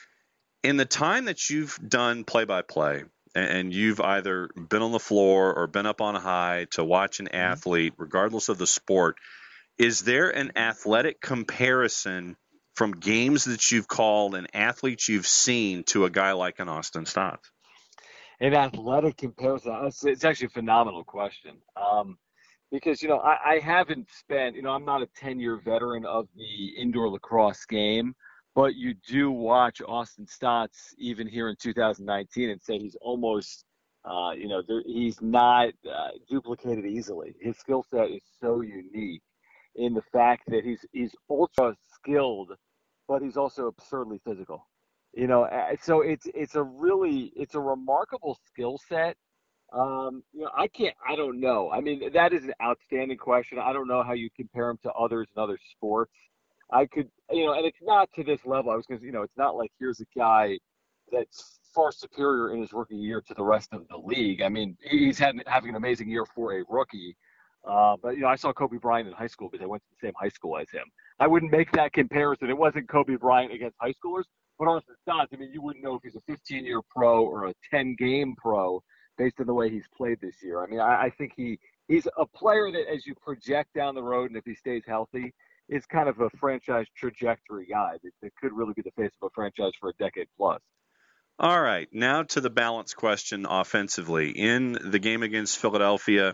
In the time that you've done play-by-play, and you've either been on the floor or been up on high to watch an mm-hmm. athlete, regardless of the sport, is there an athletic comparison from games that you've called and athletes you've seen to a guy like an Austin Staats? An athletic comparison, it's actually a phenomenal question. Um, because, you know, I, I haven't spent, you know, I'm not a ten-year veteran of the indoor lacrosse game, but you do watch Austin Staats even here in two thousand nineteen and say he's almost, uh, you know, there, he's not uh, duplicated easily. His skill set is so unique in the fact that he's he's ultra skilled, but he's also absurdly physical. You know, so it's it's a really it's a remarkable skill set. Um, you know, I can't I don't know. I mean, that is an outstanding question. I don't know how you compare him to others in other sports. I could, you know, and it's not to this level. I was going to, you know, it's not like here's a guy that's far superior in his rookie year to the rest of the league. I mean, he's had having an amazing year for a rookie. Uh, but, you know, I saw Kobe Bryant in high school because I went to the same high school as him. I wouldn't make that comparison. It wasn't Kobe Bryant against high schoolers, but Austin Staats, I mean, you wouldn't know if he's a fifteen-year pro or a ten-game pro based on the way he's played this year. I mean, I, I think he he's a player that, as you project down the road, and if he stays healthy, is kind of a franchise trajectory guy that, that could really be the face of a franchise for a decade plus. All right, now to the balance question offensively. In the game against Philadelphia,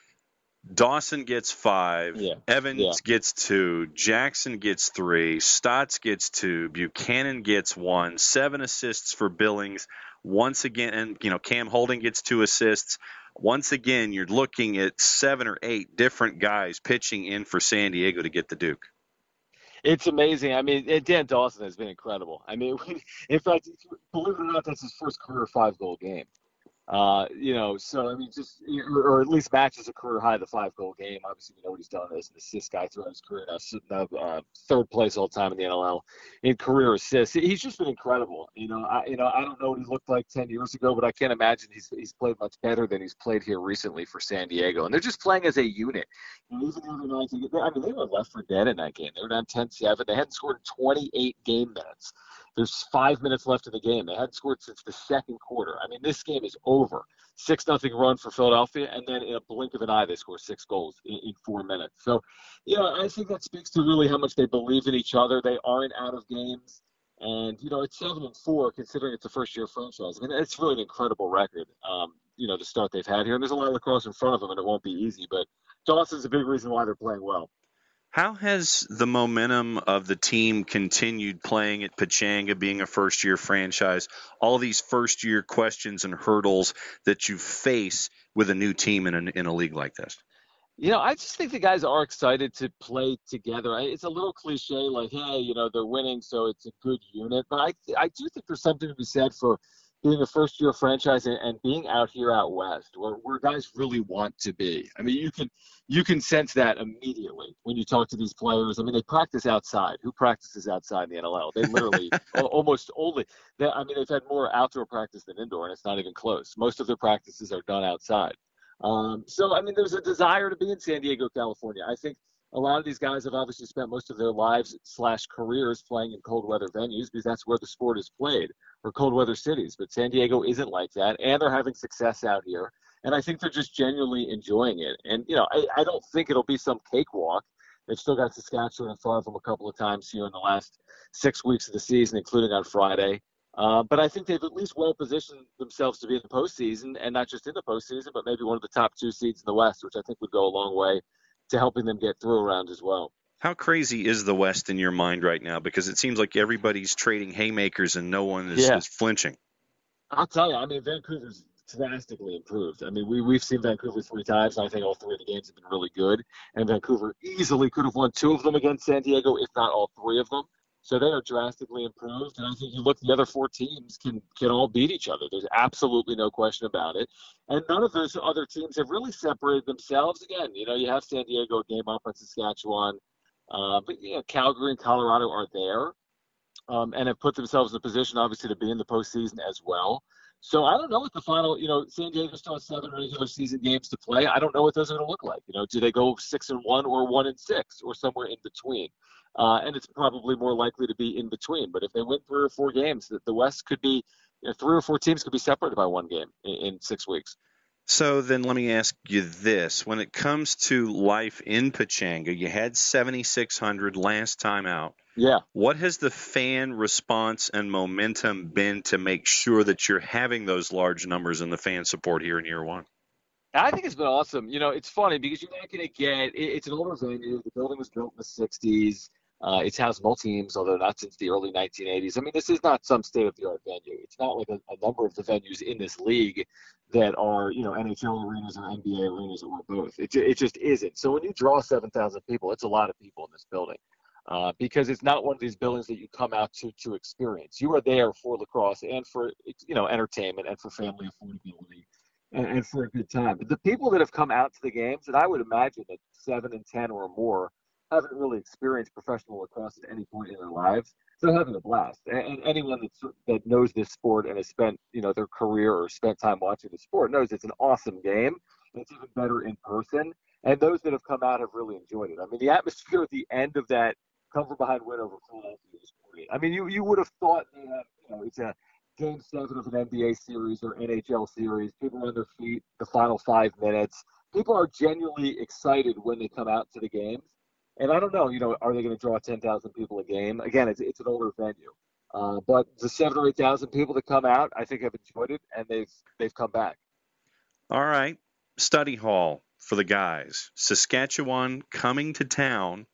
Dawson gets five, yeah. Evans yeah. gets two, Jackson gets three, Stotts gets two, Buchanan gets one, seven assists for Billings. Once again, and you know, Cam Holding gets two assists. Once again, you're looking at seven or eight different guys pitching in for San Diego to get the Duke. It's amazing. I mean, Dan Dawson has been incredible. I mean, in fact, believe it or not, that's his first career five-goal game. Uh, you know, so, I mean, just, or, or at least matches a career high, the five-goal game. Obviously, we know what he's done as an assist guy throughout his career. Now, uh, third place all time in the N L L in career assists. He's just been incredible. You know, I, you know, I don't know what he looked like ten years ago, but I can't imagine he's he's played much better than he's played here recently for San Diego. And they're just playing as a unit. You know, even the other night, I mean, they were left for dead in that game. They were down ten seven. They hadn't scored in twenty-eight game minutes. There's five minutes left in the game. They hadn't scored since the second quarter. I mean, this game is over. six nothing run for Philadelphia, and then in a blink of an eye, they score six goals in, in four minutes. So, you know, I think that speaks to really how much they believe in each other. They aren't out of games. And, you know, it's seven and four, considering it's a first-year franchise. I mean, it's really an incredible record, um, you know, the start they've had here. And there's a lot of lacrosse in front of them, and it won't be easy. But Dawson's a big reason why they're playing well. How has the momentum of the team continued playing at Pechanga, being a first-year franchise, all these first-year questions and hurdles that you face with a new team in a, in a league like this? You know, I just think the guys are excited to play together. It's a little cliche, like, hey, you know, they're winning, so it's a good unit. But I, I do think there's something to be said for being a first-year franchise and, and being out here out west, where, where guys really want to be. I mean, you can you can sense that immediately when you talk to these players. I mean, they practice outside. Who practices outside in the N L L? They literally almost only – I mean, they've had more outdoor practice than indoor, and it's not even close. Most of their practices are done outside. Um, so, I mean, there's a desire to be in San Diego, California. I think a lot of these guys have obviously spent most of their lives slash careers playing in cold weather venues because that's where the sport is played, or cold weather cities. But San Diego isn't like that, and they're having success out here. And I think they're just genuinely enjoying it. And, you know, I, I don't think it'll be some cakewalk. They've still got Saskatchewan in front of them a couple of times here in the last six weeks of the season, including on Friday. Uh, but I think they've at least well positioned themselves to be in the postseason, and not just in the postseason, but maybe one of the top two seeds in the West, which I think would go a long way to helping them get through a round as well. How crazy is the West in your mind right now? Because it seems like everybody's trading haymakers and no one is, Yeah. is flinching. I'll tell you, I mean, Vancouver's drastically improved. I mean, we, we've seen Vancouver three times, and I think all three of the games have been really good. And Vancouver easily could have won two of them against San Diego, if not all three of them. So they are drastically improved. And I think you look, the other four teams can, can all beat each other. There's absolutely no question about it. And none of those other teams have really separated themselves. Again, you know, you have San Diego a game up on Saskatchewan. Uh, but, you know, Calgary and Colorado are there um, and have put themselves in a position, obviously, to be in the postseason as well. So I don't know what the final, you know, San Diego still has seven regular season games to play. I don't know what those are going to look like. You know, do they go six and one or one and six or somewhere in between? Uh, and it's probably more likely to be in between. But if they win three or four games, the, the West could be, you know, three or four teams could be separated by one game in, in six weeks. So then let me ask you this. When it comes to life in Pechanga, you had seventy-six hundred last time out. Yeah. What has the fan response and momentum been to make sure that you're having those large numbers in the fan support here in year one? I think it's been awesome. You know, it's funny because you're not going to get it, – it's an older venue. The building was built in the sixties. Uh, it's housed multiple teams, although not since the early nineteen eighties. I mean, this is not some state-of-the-art venue. It's not like a, a number of the venues in this league that are, you know, N H L arenas or N B A arenas or both. It, it just isn't. So when you draw seven thousand people, it's a lot of people in this building uh, because it's not one of these buildings that you come out to to experience. You are there for lacrosse and for, you know, entertainment and for family affordability and, and for a good time. But the people that have come out to the games, and I would imagine that seven and ten or more haven't really experienced professional lacrosse at any point in their lives, they're having a blast. And, and anyone that's, that knows this sport and has spent, you know, their career or spent time watching the sport knows it's an awesome game. It's even better in person. And those that have come out have really enjoyed it. I mean, the atmosphere at the end of that come from behind win over Philadelphia was great. I mean, you, you would have thought that, uh, you know, it's a game seven of an N B A series or N H L series. People on their feet, the final five minutes. people are genuinely excited when they come out to the games. And I don't know, you know, are they going to draw ten thousand people a game? Again, it's, it's an older venue. Uh, but the seven or eight thousand people that come out, I think have enjoyed it, and they've they've come back. All right. Study hall for the guys. Saskatchewan coming to town.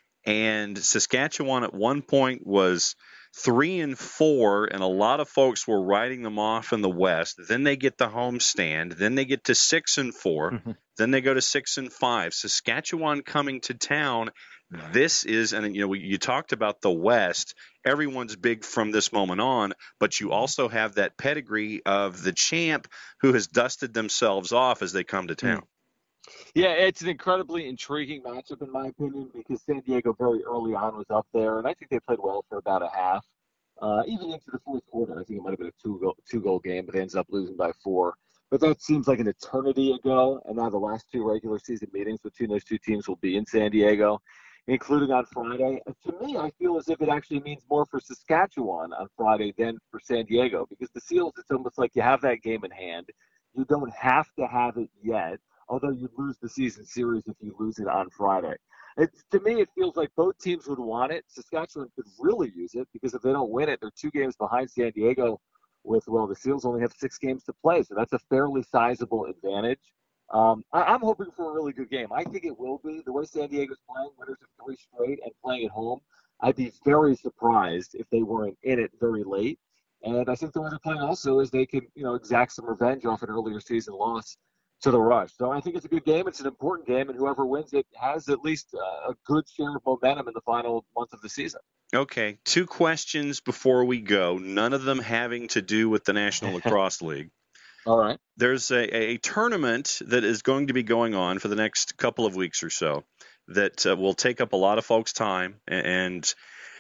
And Saskatchewan at one point was three and four, and a lot of folks were writing them off in the West. Then they get the homestand. Then they get to six and four. Mm-hmm. Then they go to six and five. Saskatchewan coming to town. This is, and you know, you talked about the West. Everyone's big from this moment on, but you also have that pedigree of the champ who has dusted themselves off as they come to town. Yeah, it's an incredibly intriguing matchup in my opinion because San Diego very early on was up there, and I think they played well for about a half, uh, even into the fourth quarter. I think it might have been a two-goal, two-goal game, but they ends up losing by four. But that seems like an eternity ago, and now the last two regular season meetings between those two teams will be in San Diego, including on Friday. And to me, I feel as if it actually means more for Saskatchewan on Friday than for San Diego because the Seals, it's almost like you have that game in hand. You don't have to have it yet, although you'd lose the season series if you lose it on Friday. It, to me, it feels like both teams would want it. Saskatchewan could really use it because if they don't win it, they're two games behind San Diego with, well, the Seals only have six games to play, so that's a fairly sizable advantage. Um, I, I'm hoping for a really good game. I think it will be. The way San Diego's playing, winners of three straight and playing at home, I'd be very surprised if they weren't in it very late. And I think the way they're playing also is they can, you know, exact some revenge off an earlier season loss to the Rush. So I think it's a good game. It's an important game, and whoever wins it has at least uh, a good share of momentum in the final month of the season. Okay, two questions before we go, none of them having to do with the National Lacrosse League. All right. There's a, a tournament that is going to be going on for the next couple of weeks or so that uh, will take up a lot of folks' time. And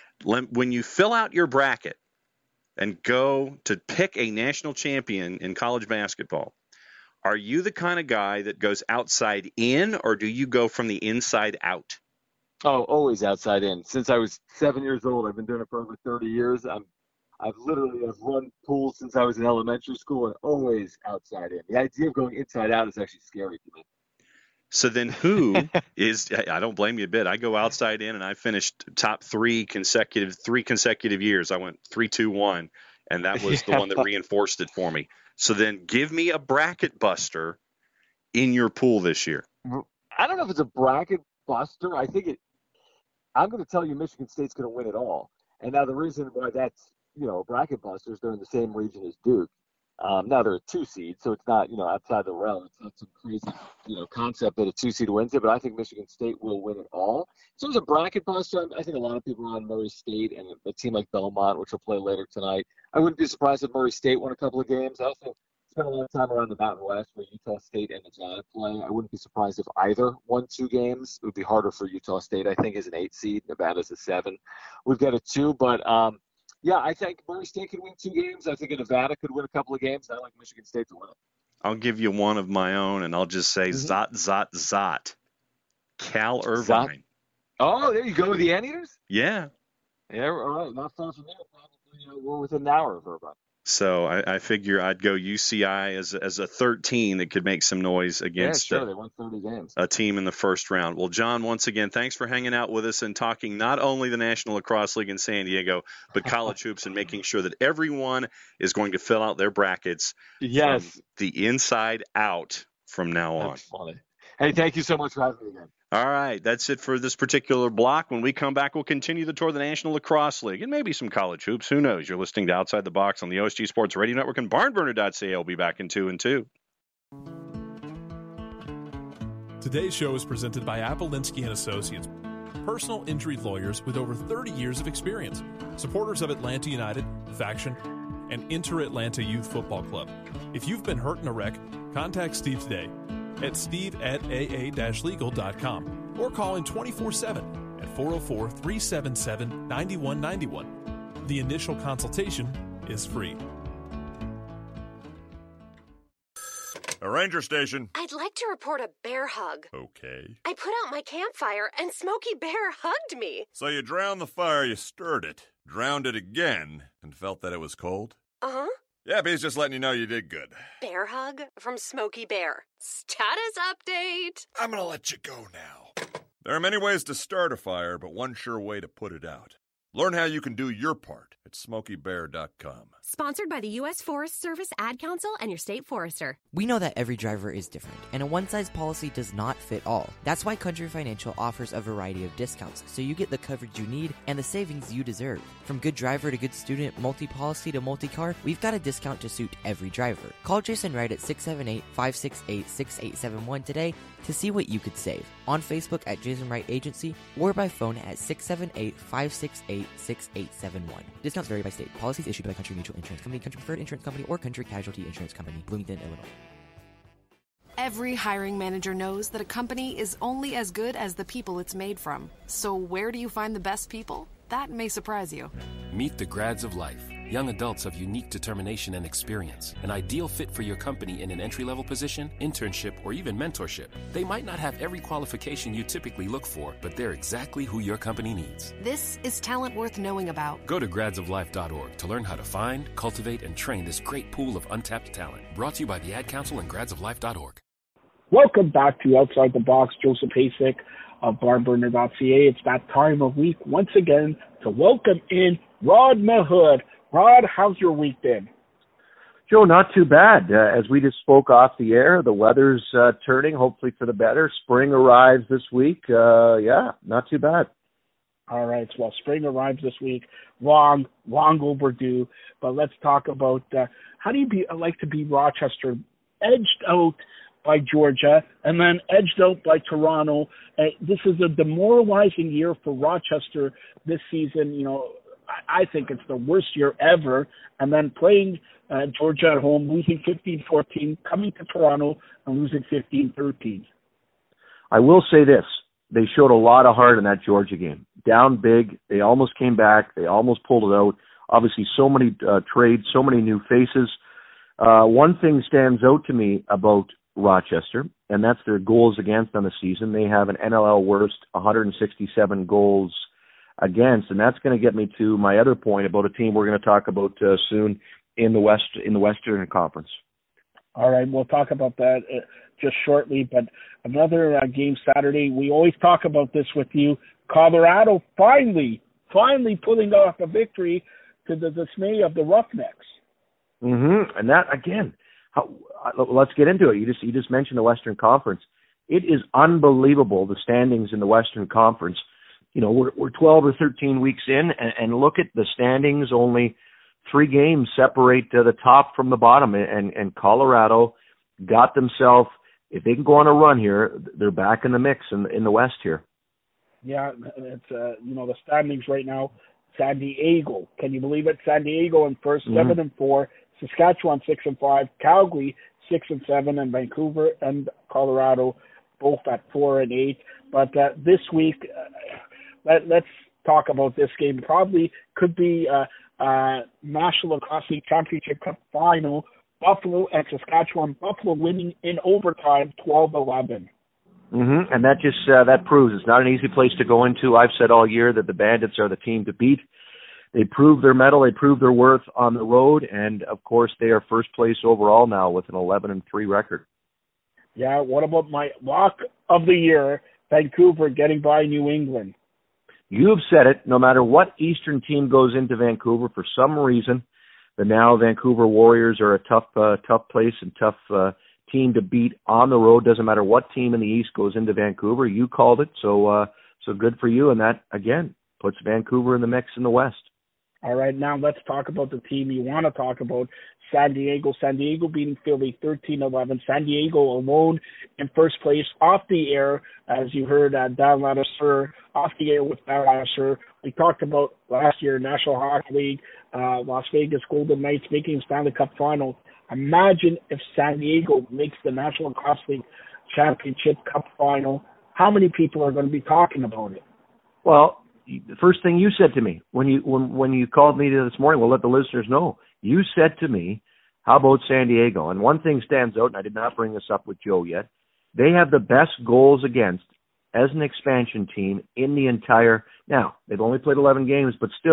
when you fill out your bracket and go to pick a national champion in college basketball, are you the kind of guy that goes outside in, or do you go from the inside out? Oh, always outside in. Since I was seven years old, I've been doing it for over thirty years. I'm, I've literally have run pools since I was in elementary school, and always outside in. The idea of going inside out is actually scary to me. So then who is – I don't blame you a bit. I go outside in, and I finished top three consecutive – three consecutive years. I went three, two, one, and that was yeah. the one that reinforced it for me. So then give me a bracket buster in your pool this year. I don't know if it's a bracket buster. I think it – I'm going to tell you Michigan State's going to win it all. And now the reason why that's, you know, bracket busters, they're in the same region as Duke. Um, now they're a two seed, so it's not, you know, outside the realm. It's not some crazy, you know, concept that a two seed wins it, but I think Michigan State will win it all. So as a bracket buster, I think a lot of people are on Murray State and a team like Belmont, which will play later tonight. I wouldn't be surprised if Murray State won a couple of games. I also spent a lot of time around the Mountain West where Utah State and Nevada play. I wouldn't be surprised if either won two games. It would be harder for Utah State, I think, as an eight seed. Nevada's a seven. We've got a two, but um, yeah, I think Murray State could win two games. I think Nevada could win a couple of games. I like Michigan State to win it. I'll give you one of my own, and I'll just say mm-hmm. Zot, Zot, Zot. Cal Irvine. Zot. Oh, there you go with the Anteaters? Yeah. Yeah, all right. Not far from there. Probably, you know, we're within an hour of Irvine. So I, I figure I'd go U C I as as a thirteen that could make some noise against yeah, sure. a, they won thirty games. a team in the first round. Well, John, once again, thanks for hanging out with us and talking not only the National Lacrosse League in San Diego, but college hoops and making sure that everyone is going to fill out their brackets yes. from the inside out from now on. That's funny. Hey, thank you so much for having me again. All right, that's it for this particular block. When we come back, we'll continue the tour of the National Lacrosse League and maybe some college hoops. Who knows? You're listening to Outside the Box on the O S G Sports Radio Network and barn burner dot c a. We'll be back in two and two. Today's show is presented by Appolinsky and Associates, personal injury lawyers with over thirty years of experience, supporters of Atlanta United, Faction, and Inter-Atlanta Youth Football Club. If you've been hurt in a wreck, contact Steve today at steve at a a dash legal dot com or call in twenty-four seven at four oh four, three seven seven, nine one nine one. The initial consultation is free. A ranger station. I'd like to report a bear hug. Okay. I put out my campfire and Smokey Bear hugged me. So you drowned the fire, you stirred it, drowned it again, and felt that it was cold? Uh-huh. Yeah, but he's just letting you know you did good. Bear hug from Smokey Bear. Status update. I'm going to let you go now. There are many ways to start a fire, but one sure way to put it out. Learn how you can do your part at smokey bear dot com. Sponsored by the U S Forest Service Ad Council and your state forester. We know that every driver is different, and a one-size policy does not fit all. That's why Country Financial offers a variety of discounts, so you get the coverage you need and the savings you deserve. From good driver to good student, multi-policy to multi-car, we've got a discount to suit every driver. Call Jason Wright at six seven eight, five six eight, six eight seven one today to see what you could save. On Facebook at Jason Wright Agency or by phone at six seven eight, five six eight, six eight seven one. Discounts vary by state. Policies issued by Country Mutual Insurance Company, Country Preferred Insurance Company, or Country Casualty Insurance Company, Bloomington, Illinois. Every hiring manager knows that a company is only as good as the people it's made from. So where do you find the best people? That may surprise you. Meet the grads of life. Young adults of unique determination and experience. An ideal fit for your company in an entry-level position, internship, or even mentorship. They might not have every qualification you typically look for, but they're exactly who your company needs. This is talent worth knowing about. Go to grads of life dot org to learn how to find, cultivate, and train this great pool of untapped talent. Brought to you by the Ad Council and grads of life dot org. Welcome back to Outside the Box. Joseph Hasek of barn burner dot c a. It's that time of week once again to welcome in Rod Mahood. Rod, how's your week been? Joe, not too bad. Uh, as we just spoke off the air, the weather's uh, turning, hopefully for the better. Spring arrives this week. Uh, yeah, not too bad. All right, well, spring arrives this week. Long, long overdue. But let's talk about uh, how do you be, like to be Rochester, edged out by Georgia and then edged out by Toronto. Uh, this is a demoralizing year for Rochester this season. You know, I think it's the worst year ever. And then playing uh, Georgia at home, losing fifteen fourteen, coming to Toronto and losing fifteen thirteen. I will say this. They showed a lot of heart in that Georgia game. Down big. They almost came back. They almost pulled it out. Obviously, so many uh, trades, so many new faces. Uh, one thing stands out to me about Rochester, and that's their goals against on the season. They have an N L L worst one hundred sixty-seven goals against, and that's going to get me to my other point about a team we're going to talk about uh, soon in the West in the Western Conference. All right, we'll talk about that uh, just shortly, but another uh, game Saturday. We always talk about this with you. Colorado finally, finally pulling off a victory to the dismay of the Roughnecks. Mm-hmm. And that again, how, uh, let's get into it. You just you just mentioned the Western Conference. It is unbelievable the standings in the Western Conference. You know, we're we're twelve or thirteen weeks in, and, and look at the standings. Only three games separate uh, the top from the bottom, and and Colorado got themselves. If they can go on a run here, they're back in the mix in in the West here. Yeah, it's uh, you know the standings right now. San Diego, can you believe it? San Diego in first, mm-hmm. seven and four. Saskatchewan six and five. Calgary six and seven, and Vancouver and Colorado both at four and eight. But uh, this week. Uh, Let, let's talk about this game. Probably could be a uh, uh, National Lacrosse League Championship Cup final. Buffalo and Saskatchewan. Buffalo winning in overtime, twelve eleven. Mm-hmm. And that just uh, that proves it's not an easy place to go into. I've said all year that the Bandits are the team to beat. They proved their mettle. They proved their worth on the road, and of course they are first place overall now with an eleven and three record. Yeah. What about my lock of the year? Vancouver getting by New England. You've said it. No matter what Eastern team goes into Vancouver, for some reason, the now Vancouver Warriors are a tough, uh, tough place and tough uh, team to beat on the road. Doesn't matter what team in the East goes into Vancouver. You called it, so uh, so good for you. And that again puts Vancouver in the mix in the West. All right, now let's talk about the team you want to talk about, San Diego. San Diego beating Philly thirteen eleven. San Diego alone in first place, off the air, as you heard uh, Dan Lattiser, off the air with Dan Lattiser. We talked about last year, National Hockey League, uh, Las Vegas Golden Knights making the Stanley Cup final. Imagine if San Diego makes the National Lacrosse League Championship Cup final. How many people are going to be talking about it? Well, the first thing you said to me when you when when you called me this morning, we'll let the listeners know. You said to me, how about San Diego? And one thing stands out, and I did not bring this up with Joe yet. They have the best goals against as an expansion team in the entire. Now, they've only played eleven games, but still,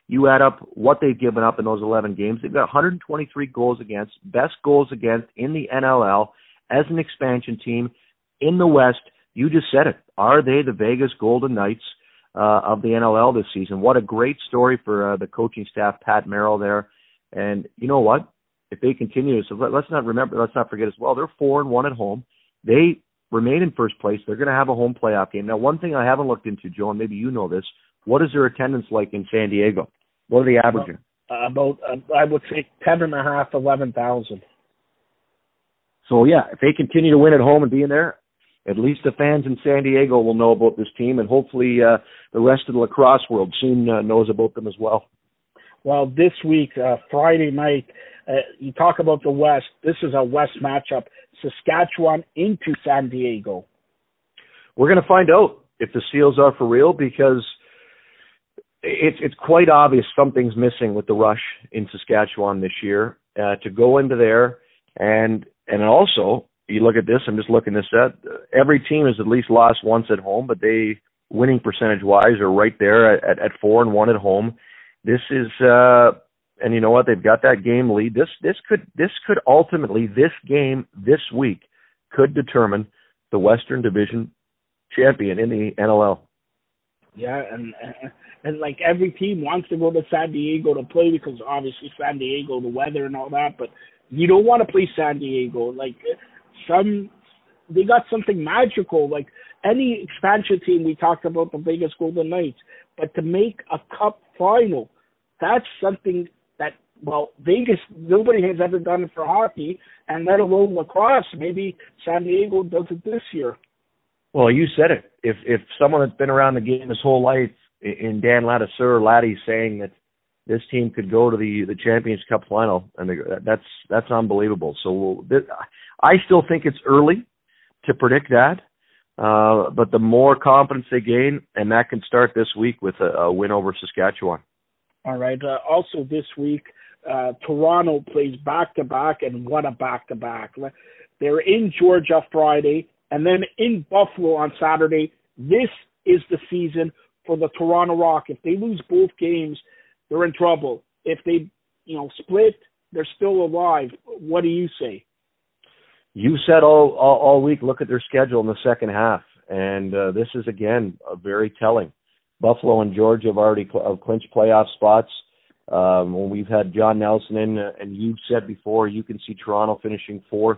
you add up what they've given up in those eleven games, they've got one hundred twenty-three goals against, best goals against in the N L L as an expansion team in the West. You just said it. Are they the Vegas Golden Knights uh, of the N L L this season? What a great story for uh, the coaching staff, Pat Merrill there. And you know what? If they continue, so let, let's not remember, let's not forget as well, they're four and one at home. They remain in first place. They're going to have a home playoff game. Now, one thing I haven't looked into, Joe, and maybe you know this, what is their attendance like in San Diego? What are they averaging? Uh, about, uh, I would say ten and a half, eleven thousand. So yeah, if they continue to win at home and be in there, at least the fans in San Diego will know about this team, and hopefully uh, the rest of the lacrosse world soon uh, knows about them as well. Well, this week, uh, Friday night, uh, you talk about the West. This is a West matchup. Saskatchewan into San Diego. We're going to find out if the Seals are for real, because it's it's quite obvious something's missing with the Rush in Saskatchewan this year. Uh, to go into there, and and also, you look at this, I'm just looking this at, every team has at least lost once at home, but they, winning percentage-wise, are right there at, at four and one at home. This is, uh, and you know what? They've got that game lead. This this could this could ultimately, this game this week could determine the Western Division champion in the N L L. Yeah, and and like every team wants to go to San Diego to play, because obviously San Diego, the weather and all that. But you don't want to play San Diego. Like some, they got something magical. Like any expansion team, we talked about the Vegas Golden Knights, but to make a cup final, that's something that, well, Vegas, nobody has ever done it for hockey, and let alone lacrosse. Maybe San Diego does it this year. Well, you said it. If if someone that's been around the game his whole life, in Dan Ladouceur, Laddie saying that this team could go to the, the Champions Cup final, and that's that's unbelievable. So we'll, I still think it's early to predict that. Uh, but the more confidence they gain, and that can start this week with a, a win over Saskatchewan. All right. Uh, also this week, uh, Toronto plays back-to-back, and what a back-to-back. They're in Georgia Friday, and then in Buffalo on Saturday. This is the season for the Toronto Rock. If they lose both games, they're in trouble. If they, you know, split, they're still alive. What do you say? You said all, all all week, look at their schedule in the second half, and uh, this is, again, uh, very telling. Buffalo and Georgia have already cl- have clinched playoff spots. Um, when we've had John Nelson in, uh, and you said before, you can see Toronto finishing fourth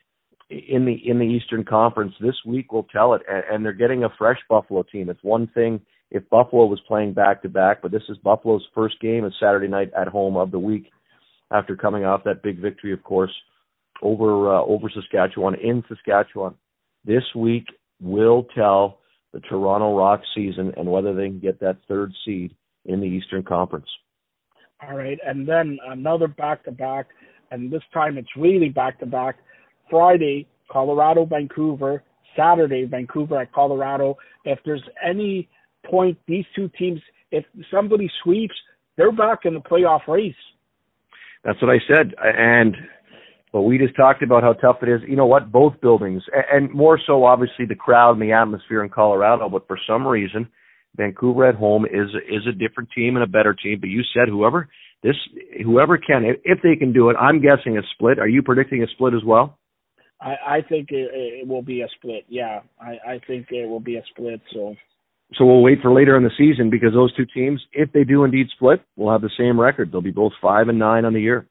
in the in the Eastern Conference. This week will tell it, and, and they're getting a fresh Buffalo team. It's one thing if Buffalo was playing back-to-back, but this is Buffalo's first game of Saturday night at home of the week after coming off that big victory, of course, over uh, over Saskatchewan, in Saskatchewan. This week will tell the Toronto Rock season and whether they can get that third seed in the Eastern Conference. All right, and then another back-to-back, and this time it's really back-to-back. Friday, Colorado, Vancouver. Saturday, Vancouver at Colorado. If there's any point, these two teams, if somebody sweeps, they're back in the playoff race. That's what I said, and... But we just talked about how tough it is. You know what? Both buildings, and more so, obviously, the crowd and the atmosphere in Colorado. But for some reason, Vancouver at home is is a different team and a better team. But you said whoever this whoever can, if they can do it, I'm guessing a split. Are you predicting a split as well? I, I think it, it will be a split. Yeah, I, I think it will be a split. So. So we'll wait for later in the season, because those two teams, if they do indeed split, will have the same record. They'll be both five and nine on the year.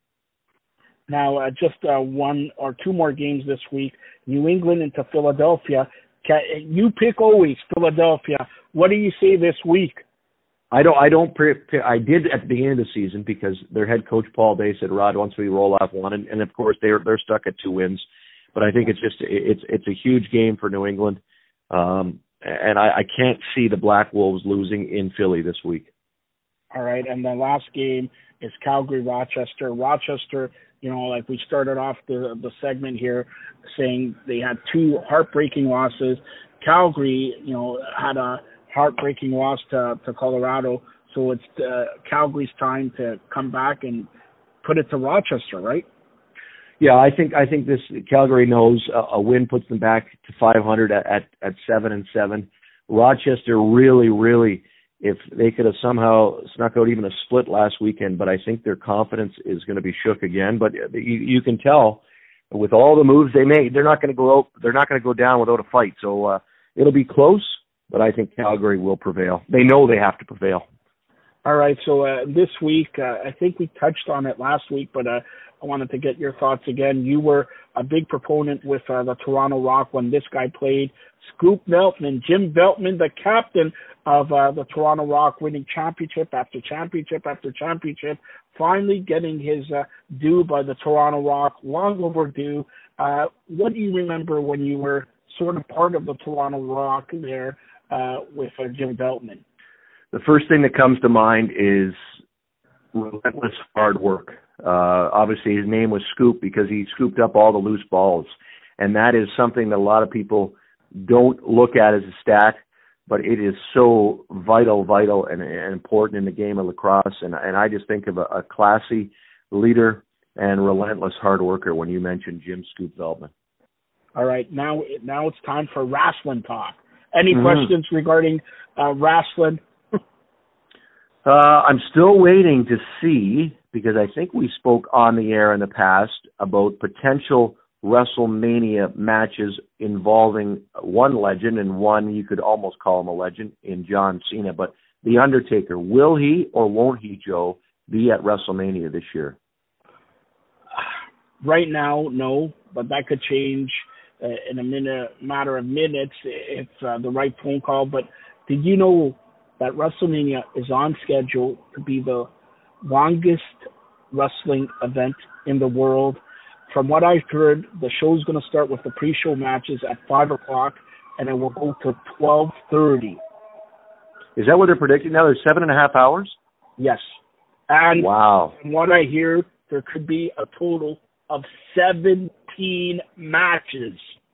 Now, uh, just uh, one or two more games this week. New England into Philadelphia. Can, you pick always Philadelphia. What do you say this week? I don't. I don't. Pre- I did at the beginning of the season, because their head coach Paul Day said, "Rod, once we roll off one," and, and of course they're they're stuck at two wins. But I think it's just it's it's a huge game for New England, um, and I, I can't see the Black Wolves losing in Philly this week. All right, and the last game is Calgary Rochester. Rochester. You know, like we started off the the segment here saying they had two heartbreaking losses. Calgary, you know, had a heartbreaking loss to, to Colorado. So it's uh, Calgary's time to come back and put it to Rochester, right? Yeah, I think I think this Calgary knows a, a win puts them back to five hundred at, at, at seven and seven. Rochester really, really if they could have somehow snuck out even a split last weekend, but I think their confidence is going to be shook again. But you, you can tell with all the moves they made, they're not going to go out, they're not going to go down without a fight. So uh, it'll be close, but I think Calgary will prevail. They know they have to prevail. All right, so uh, this week, uh, I think we touched on it last week, but uh, I wanted to get your thoughts again. You were a big proponent with uh, the Toronto Rock when this guy played. Scoop Veltman, Jim Veltman, the captain of uh, the Toronto Rock, winning championship after championship after championship, finally getting his uh, due by the Toronto Rock, long overdue. Uh, what do you remember when you were sort of part of the Toronto Rock there uh, with uh, Jim Veltman? The first thing that comes to mind is relentless hard work. Uh, obviously, his name was Scoop because he scooped up all the loose balls. And that is something that a lot of people don't look at as a stat, but it is so vital, vital, and, and important in the game of lacrosse. And, and I just think of a, a classy leader and relentless hard worker when you mentioned Jim Scoop Veltman. All right, now now it's time for wrestling talk. Any Mm-hmm. questions regarding uh, wrestling? Uh, I'm still waiting to see, because I think we spoke on the air in the past about potential WrestleMania matches involving one legend and one you could almost call him a legend in John Cena. But The Undertaker, will he or won't he, Joe, be at WrestleMania this year? Right now, no, but that could change uh, in a minute, matter of minutes if uh, the right phone call. But did you know that WrestleMania is on schedule to be the longest wrestling event in the world? From what I've heard, the show's going to start with the pre-show matches at five o'clock, and it will go to twelve thirty. Is that what they're predicting now? There's seven and a half hours? Yes. And wow. From what I hear, there could be a total of seventeen matches.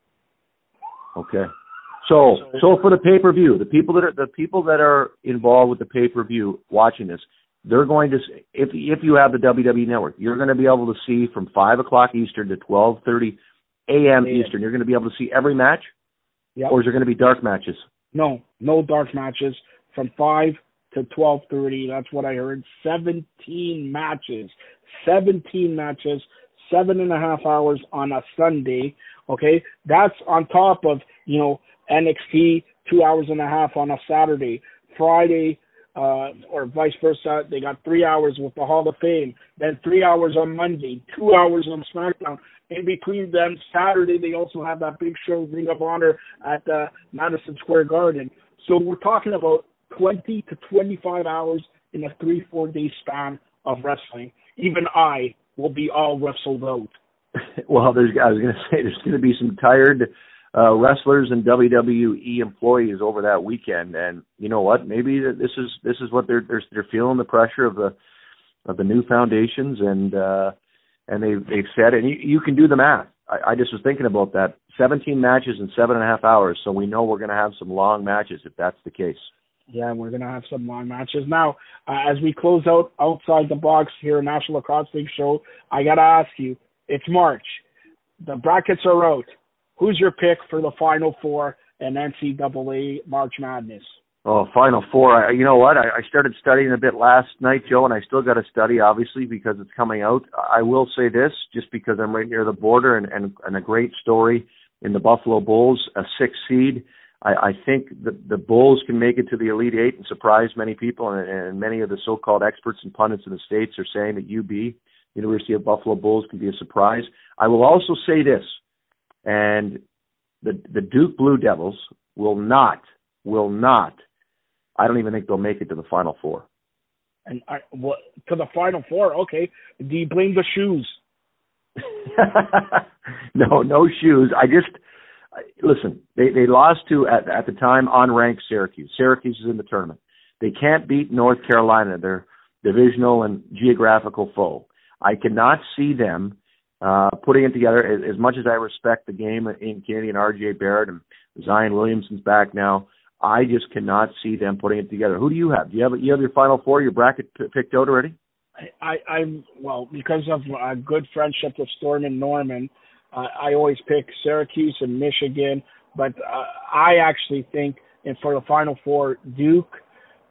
Okay. So, so for the pay-per-view, the people that are the people that are involved with the pay-per-view watching this, they're going to, if if you have the W W E Network, you're going to be able to see from five o'clock Eastern to twelve thirty a.m. Eastern. You're going to be able to see every match, Yep. or is there going to be dark matches? No, no dark matches from five to twelve thirty. That's what I heard. Seventeen matches, seventeen matches, seven and a half hours on a Sunday. Okay, that's on top of you know N X T two hours and a half on a Saturday, Friday. Uh, or vice versa, they got three hours with the Hall of Fame, then three hours on Monday, two hours on SmackDown. In between them, Saturday, they also have that big show, Ring of Honor, at uh, Madison Square Garden. So we're talking about twenty to twenty-five hours in a three, four-day span of wrestling. Even I will be all wrestled out. Well, there's, I was going to say there's going to be some tired uh, wrestlers and W W E employees over that weekend, and you know what? Maybe this is this is what they're they're, they're feeling the pressure of the of the new foundations, and uh, and they they've said, and you, you can do the math. I, I just was thinking about that: seventeen matches in seven and a half hours. So we know we're going to have some long matches if that's the case. Yeah, we're going to have some long matches. Now, uh, as we close out outside the box here, National Lacrosse League show, I got to ask you. It's March. The brackets are out. Who's your pick for the Final Four and N C double A March Madness? Oh, Final Four. I, you know what? I, I started studying a bit last night, Joe, and I still got to study, obviously, because it's coming out. I will say this, just because I'm right near the border, and, and, and a great story in the Buffalo Bulls, a six seed. I, I think the, the Bulls can make it to the Elite Eight and surprise many people, and, and many of the so-called experts and pundits in the States are saying that U B, University of Buffalo Bulls, can be a surprise. I will also say this, and the the Duke Blue Devils will not, will not, I don't even think they'll make it to the Final Four. And I, what, to the Final Four, okay. Do you blame the shoes? no, no shoes. I just, listen, they, they lost to, at, at the time, unranked Syracuse. Syracuse is in the tournament. They can't beat North Carolina, their divisional and geographical foe. I cannot see them uh, putting it together. As, as much as I respect the game in Canadian R J Barrett and Zion Williamson's back now, I just cannot see them putting it together. Who do you have? Do you have you have your Final Four, your bracket p- picked out already? I, I'm well because of a good friendship with Storm and Norman. Uh, I always pick Syracuse and Michigan, but uh, I actually think, and for the Final Four, Duke,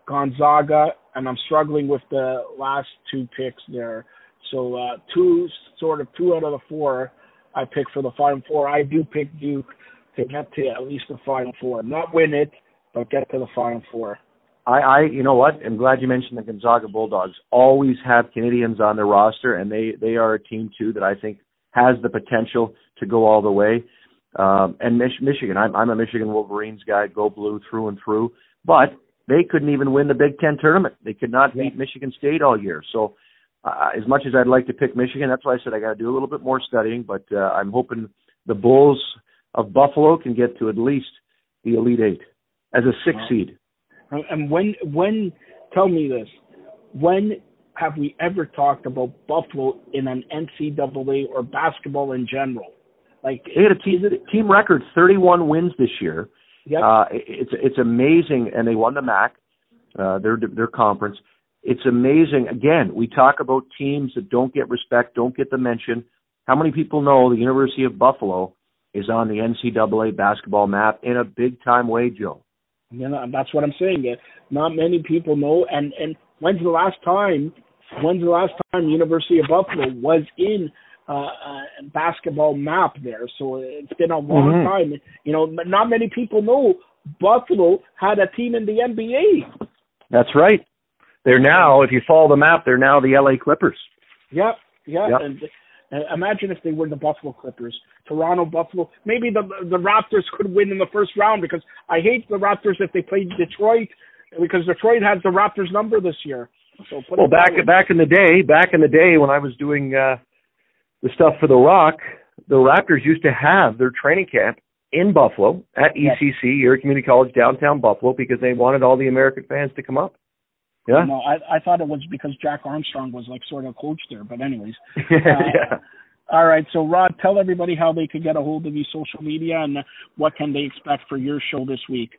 Gonzaga, and I'm struggling with the last two picks there. So uh, two, sort of two out of the four I pick for the Final Four. I do pick Duke to get to at least the Final Four. Not win it, but get to the Final Four. I, I, you know what? I'm glad you mentioned the Gonzaga Bulldogs. Always have Canadians on their roster, and they, they are a team, too, that I think has the potential to go all the way. Um, and Mich- Michigan, I'm, I'm a Michigan Wolverines guy, go blue through and through. But they couldn't even win the Big Ten tournament. They could not beat Michigan State all year. So uh, as much as I'd like to pick Michigan, that's why I said I got to do a little bit more studying. But uh, I'm hoping the Bulls of Buffalo can get to at least the Elite Eight as a six seed. And when, when, tell me this, when have we ever talked about Buffalo in an N C double A or basketball in general? Like they had a team, team record, thirty-one wins this year. Yep. Uh, it's it's amazing, and they won the M A C, uh, their their conference. It's amazing. Again, we talk about teams that don't get respect, don't get the mention. How many people know the University of Buffalo is on the N C double A basketball map in a big-time way, Joe? You know, that's what I'm saying. Not many people know. And, and when's the last time, when's the last time University of Buffalo was in uh, a basketball map there? So it's been a long Mm-hmm. time. You know, not many people know Buffalo had a team in the N B A. That's right. They're now, if you follow the map, they're now the L A Clippers. Yep, yeah. Yep. And, and imagine if they were the Buffalo Clippers, Toronto, Buffalo. Maybe the the Raptors could win in the first round, because I hate the Raptors if they played Detroit, because Detroit has the Raptors number this year. So put Well, it back that way. back in the day, back in the day when I was doing uh, the stuff for The Rock, the Raptors used to have their training camp in Buffalo at E C C, Erie Community College, downtown Buffalo, because they wanted all the American fans to come up. Yeah. No, I, I thought it was because Jack Armstrong was like sort of coach there, but anyways. yeah. Uh, all right, so Rod, tell everybody how they can get a hold of you, social media, and what can they expect for your show this week.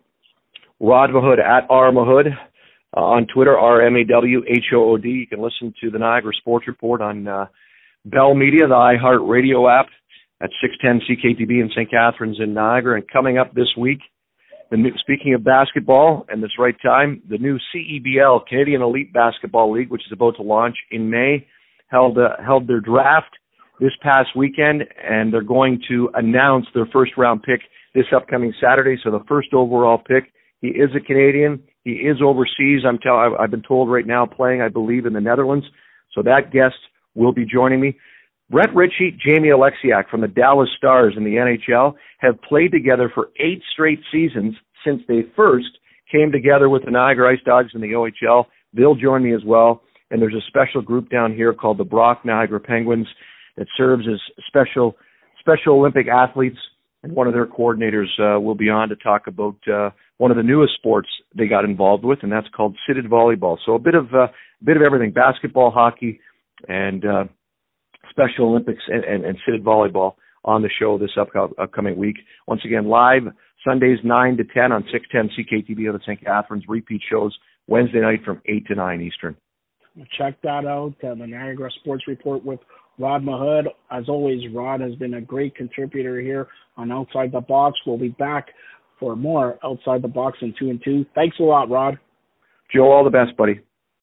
Rod Mahood at R Mahood uh, on Twitter, R M A W H O O D. You can listen to the Niagara Sports Report on uh, Bell Media, the iHeart Radio app at six ten C K T B in Saint Catharines in Niagara. And coming up this week, the new, speaking of basketball and this right time, the new C E B L, Canadian Elite Basketball League, which is about to launch in May, held uh, held their draft this past weekend, and they're going to announce their first round pick this upcoming Saturday. So the first overall pick, he is a Canadian. He is overseas. I'm tell I've been told right now playing, I believe, in the Netherlands. So that guest will be joining me. Brett Ritchie, Jamie Alexiak from the Dallas Stars in the N H L have played together for eight straight seasons since they first came together with the Niagara Ice Dogs in the O H L. They'll join me as well. And there's a special group down here called the Brock Niagara Penguins that serves as special Special Olympic athletes. And one of their coordinators uh, will be on to talk about uh, one of the newest sports they got involved with, and that's called seated volleyball. So a bit of uh, a bit of everything: basketball, hockey, and uh, Special Olympics and, and, and seated volleyball on the show this up, upcoming week. Once again, live Sundays nine to ten on six ten C K T B of the Saint Catharines. Repeat shows Wednesday night from eight to nine Eastern. Check that out, uh, the Niagara Sports Report with Rod Mahood. As always, Rod has been a great contributor here on Outside the Box. We'll be back for more Outside the Box in two and two. Thanks a lot, Rod. Joe, all the best, buddy.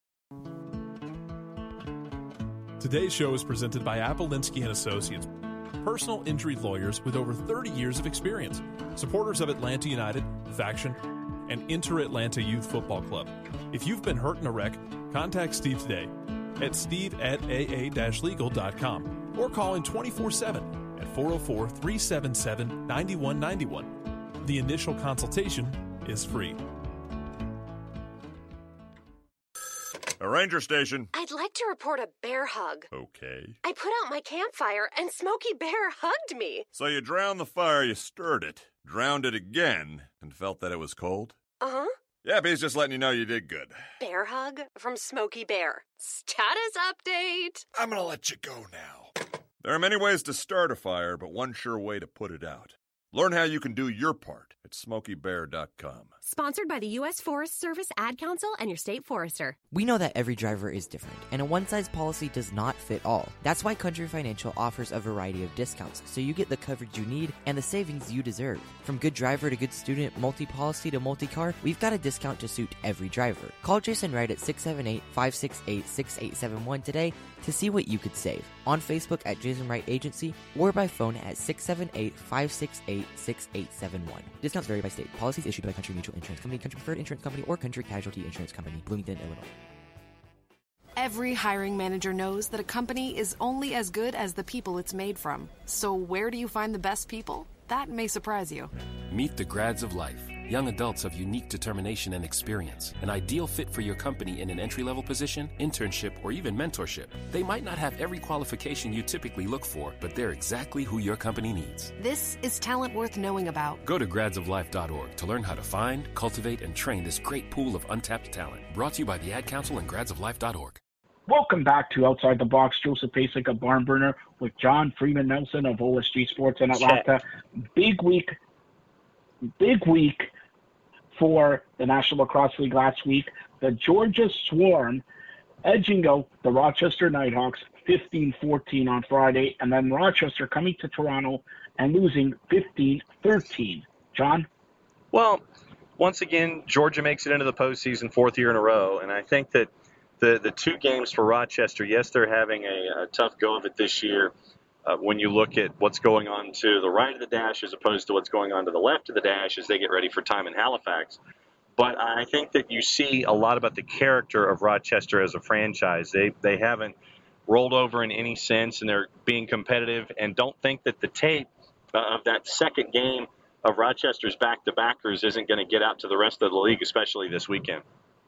Today's show is presented by Apelinsky and Associates, personal injury lawyers with over thirty years of experience, supporters of Atlanta United, Faction, and Inter-Atlanta Youth Football Club. If you've been hurt in a wreck, contact Steve today at steve at a a dash legal dot com or call in twenty-four seven at four oh four, three seven seven, nine one nine one. The initial consultation is free. A ranger station. I'd like to report a bear hug. Okay. I put out my campfire and Smokey Bear hugged me. So you drowned the fire, you stirred it, drowned it again, and felt that it was cold? Uh-huh. Yeah, but he's just letting you know you did good. Bear hug from Smokey Bear. Status update. I'm gonna let you go now. There are many ways to start a fire, but one sure way to put it out. Learn how you can do your part at smokey bear dot com. Sponsored by the U S Forest Service Ad Council and your state forester. We know that every driver is different, and a one-size policy does not fit all. That's why Country Financial offers a variety of discounts, so you get the coverage you need and the savings you deserve. From good driver to good student, multi-policy to multi-car, we've got a discount to suit every driver. Call Jason Wright at six seven eight, five six eight, six eight seven one today to see what you could save. On Facebook at Jason Wright Agency or by phone at six seven eight, five six eight, six eight seven one. Discounts vary by state. Policies issued by Country Mutual Insurance Company, Country Preferred Insurance Company, or Country Casualty Insurance Company, Bloomington, Illinois. Every hiring manager knows that a company is only as good as the people it's made from. So where do you find the best people? That may surprise you. Meet the grads of life. Young adults of unique determination and experience. An ideal fit for your company in an entry-level position, internship, or even mentorship. They might not have every qualification you typically look for, but they're exactly who your company needs. This is talent worth knowing about. Go to grads of life dot org to learn how to find, cultivate, and train this great pool of untapped talent. Brought to you by the Ad Council and grads of life dot org. Welcome back to Outside the Box. Joseph Pasek of Barn Burner with John Freeman Nelson of O S G Sports in Atlanta. Big week, big week for the National Lacrosse League last week. The Georgia Swarm edging out the Rochester Nighthawks fifteen fourteen on Friday, and then Rochester coming to Toronto and losing fifteen thirteen. John? Well, once again, Georgia makes it into the postseason fourth year in a row, and I think that the, the two games for Rochester, yes, they're having a, a tough go of it this year. Uh, when you look at what's going on to the right of the dash as opposed to what's going on to the left of the dash as they get ready for time in Halifax. But I think that you see a lot about the character of Rochester as a franchise. They they haven't rolled over in any sense, and they're being competitive. And don't think that the tape of that second game of Rochester's back-to-backers isn't going to get out to the rest of the league, especially this weekend.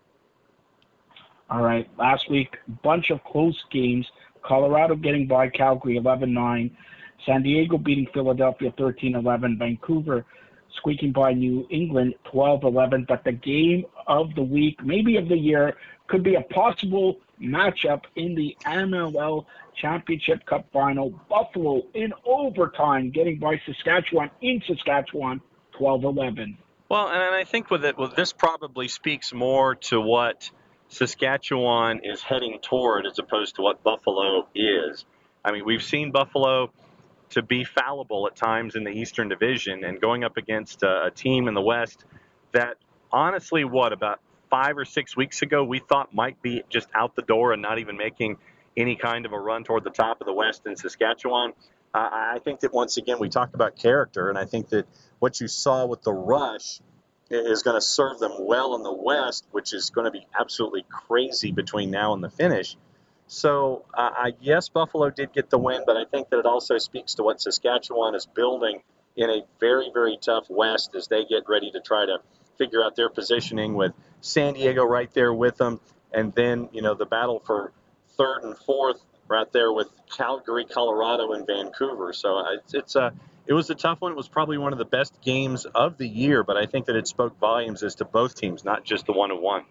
All right, last week, bunch of close games. Colorado getting by Calgary eleven nine. San Diego beating Philadelphia thirteen eleven. Vancouver squeaking by New England twelve eleven. But the game of the week, maybe of the year, could be a possible matchup in the N L L Championship Cup final. Buffalo in overtime getting by Saskatchewan in Saskatchewan twelve eleven. Well, and I think with it, well, this probably speaks more to what Saskatchewan is heading toward as opposed to what Buffalo is. I mean, we've seen Buffalo to be fallible at times in the Eastern Division, and going up against a, a team in the West that honestly, what, about five or six weeks ago we thought might be just out the door and not even making any kind of a run toward the top of the West in Saskatchewan. Uh, I think that once again we talk about character, and I think that what you saw with the Rush is going to serve them well in the West, which is going to be absolutely crazy between now and the finish. So, uh, I, yes, Buffalo did get the win, but I think that it also speaks to what Saskatchewan is building in a very, very tough West as they get ready to try to figure out their positioning with San Diego right there with them, and then, you know, the battle for third and fourth right there with Calgary, Colorado, and Vancouver. So uh, it's, it's a It was a tough one. It was probably one of the best games of the year, but I think that it spoke volumes as to both teams, not just the one who won.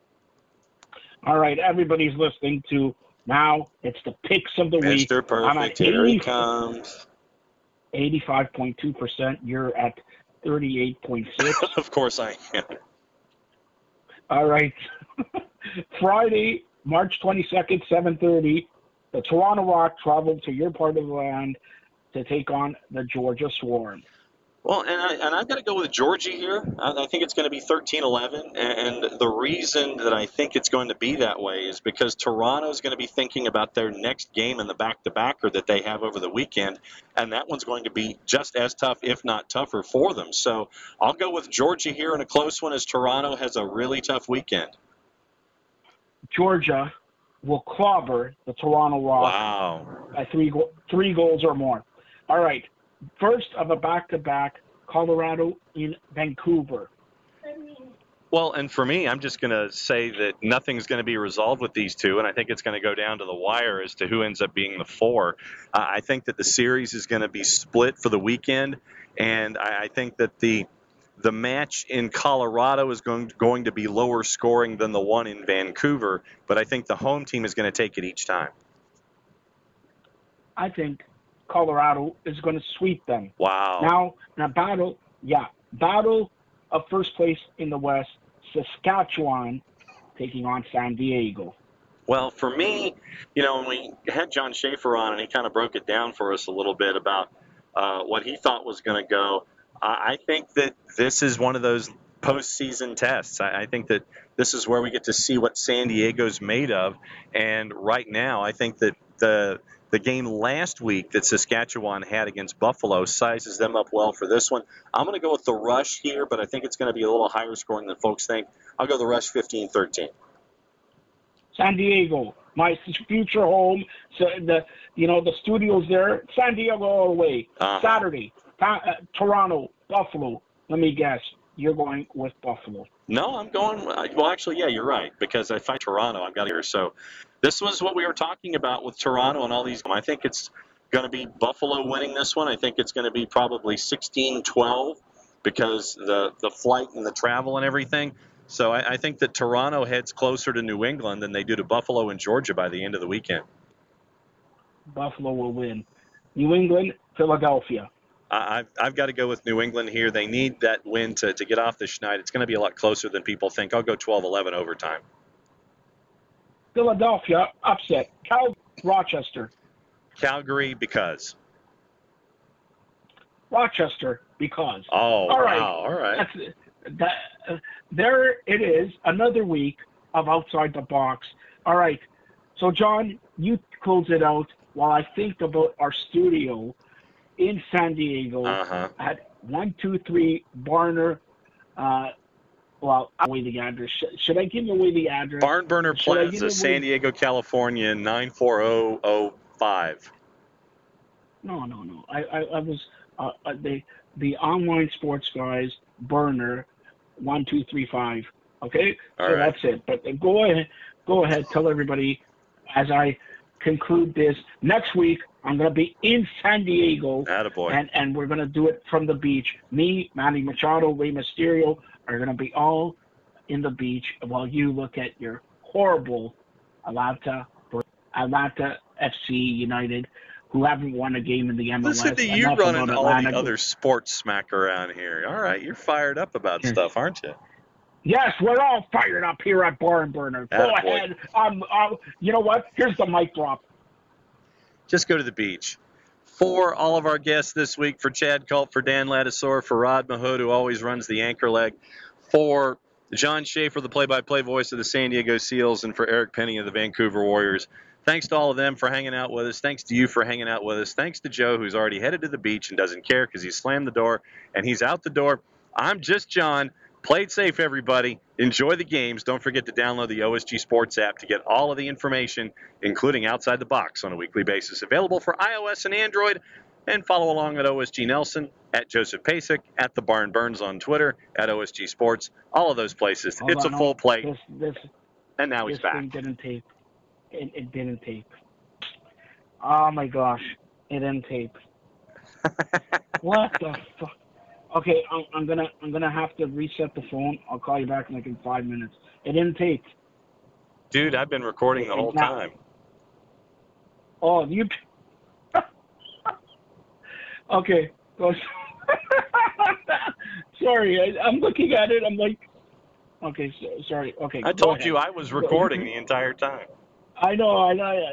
All right, everybody's listening to now. It's the picks of the week. Mister Perfect, here he comes. eighty-five point two percent. You're at thirty-eight point six. Of course I am. All right. Friday, March twenty-second, seven thirty, the Toronto Rock travel to your part of the land to take on the Georgia Swarm. Well, and, I, and I've got to go with Georgia here. I, I think it's going to be thirteen eleven, and, and the reason that I think it's going to be that way is because Toronto is going to be thinking about their next game in the back-to-backer that they have over the weekend, and that one's going to be just as tough, if not tougher, for them. So I'll go with Georgia here in a close one as Toronto has a really tough weekend. Georgia will clobber the Toronto Rock wow. by three, go- three goals or more. All right, first of a back-to-back, Colorado in Vancouver. Well, and for me, I'm just going to say that nothing's going to be resolved with these two, and I think it's going to go down to the wire as to who ends up being the four. Uh, I think that the series is going to be split for the weekend, and I, I think that the the match in Colorado is going, going to be lower scoring than the one in Vancouver, but I think the home team is going to take it each time. I think Colorado is going to sweep them. Wow. Now, in a battle, yeah, battle of first place in the West, Saskatchewan taking on San Diego. Well, for me, you know, when we had John Schaefer on and he kind of broke it down for us a little bit about uh, what he thought was going to go, I think that this is one of those postseason tests. I, I think that this is where we get to see what San Diego's made of. And right now, I think that the the game last week that Saskatchewan had against Buffalo sizes them up well for this one. I'm going to go with the Rush here, but I think it's going to be a little higher scoring than folks think. I'll go the Rush fifteen thirteen. San Diego, my future home. So the you know the studio's there. San Diego all the way. Uh-huh. Saturday, uh, Toronto, Buffalo. Let me guess, you're going with Buffalo. No, I'm going. Well, actually, yeah, you're right, because I fight Toronto. I've got here. So this was what we were talking about with Toronto and all these. I think it's going to be Buffalo winning this one. I think it's going to be probably sixteen twelve because the the flight and the travel and everything. So I, I think that Toronto heads closer to New England than they do to Buffalo and Georgia by the end of the weekend. Buffalo will win. New England, Philadelphia. I've, I've got to go with New England here. They need that win to, to get off the schneid. It's going to be a lot closer than people think. I'll go twelve eleven overtime. Philadelphia, upset. Cal, Rochester. Calgary, because. Rochester, because. Oh, all right. wow. All right. That's, that, uh, there it is, another week of Outside the Box. All right. So, John, you close it out while I think about our studio in San Diego uh-huh. at one two three Barner. Uh, well, I'll away the address. Should, should I give away the address? Barn Burner Plaza, San Diego, California, nine four zero zero five. No, no, no. I, I, I was uh, uh, the the online sports guys. Burner, one two three five. Okay, All so right. that's it. But go ahead, go ahead. Tell everybody as I conclude this. Next week, I'm going to be in San Diego, Attaboy. and and we're going to do it from the beach. Me, Manny Machado, Rey Mysterio are going to be all in the beach while you look at your horrible Atlanta Atlanta F C United, who haven't won a game in the M L S. Listen to you Enough running about all Atlanta. the other sports smack around here. All right, you're fired up about stuff, aren't you? Yes, we're all fired up here at Barn Burner. Go Attaboy. ahead. Um, uh, you know what? Here's the mic drop. Just go to the beach. For all of our guests this week, for Chad Culp, for Dan Ladisor, for Rod Mahood, who always runs the anchor leg, for John Schaefer, the play-by-play voice of the San Diego Seals, and for Eric Penny of the Vancouver Warriors. Thanks to all of them for hanging out with us. Thanks to you for hanging out with us. Thanks to Joe, who's already headed to the beach and doesn't care because he slammed the door and he's out the door. I'm just John. Play it safe, everybody. Enjoy the games. Don't forget to download the O S G Sports app to get all of the information, including Outside the Box, on a weekly basis. Available for iOS and Android. And follow along at O S G Nelson, at Joseph Pasek, at The Barn Burns on Twitter, at O S G Sports. All of those places. Hold it's on, a full plate. This, this, and now this he's back. thing didn't tape. It, it didn't tape. Oh my gosh, it didn't tape. What the fuck? Okay, I'm, I'm gonna I'm gonna have to reset the phone. I'll call you back in like in five minutes. It didn't tape. Dude, I've been recording the whole Now- time. Oh, you. Okay. Go- Sorry, I, I'm looking at it. I'm like, okay, so, sorry. Okay. I go told ahead. you I was recording the entire time. I know, I know.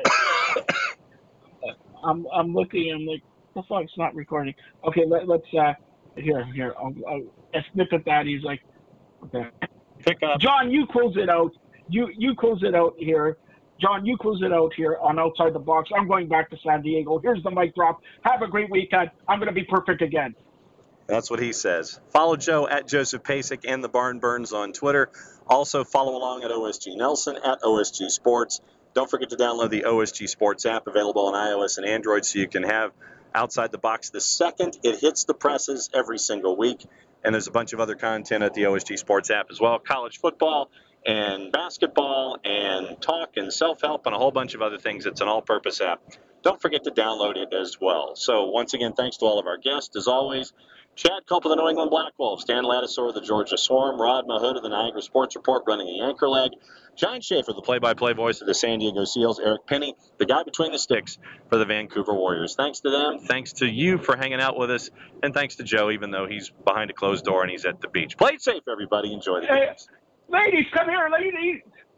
I'm I'm looking. I'm like, the fuck? It's not recording. Okay, let, let's uh, here, here. I'll, I'll a snip at that. He's like, okay. Pick up. John, you close it out. You you close it out here. John, you close it out here on Outside the Box. I'm going back to San Diego. Here's the mic drop. Have a great weekend. I'm going to be perfect again. That's what he says. Follow Joe at Joseph Pasek and the Barn Burns on Twitter. Also follow along at O S G Nelson at O S G Sports. Don't forget to download the O S G Sports app, available on iOS and Android, so you can have Outside the Box the second it hits the presses every single week. And there's a bunch of other content at the O S G Sports app as well. College football and basketball and talk and self-help and a whole bunch of other things. It's an all-purpose app. Don't forget to download it as well. So once again, thanks to all of our guests. As always, Chad Culp of the New England Black Wolves, Dan Ladisor of the Georgia Swarm, Rod Mahood of the Niagara Sports Report running the anchor leg, John Schaefer, the play-by-play voice of the San Diego Seals, Eric Penny, the guy between the sticks for the Vancouver Warriors. Thanks to them, thanks to you for hanging out with us, and thanks to Joe, even though he's behind a closed door and he's at the beach. Play it safe, everybody. Enjoy the Hey, games. ladies, come here, ladies.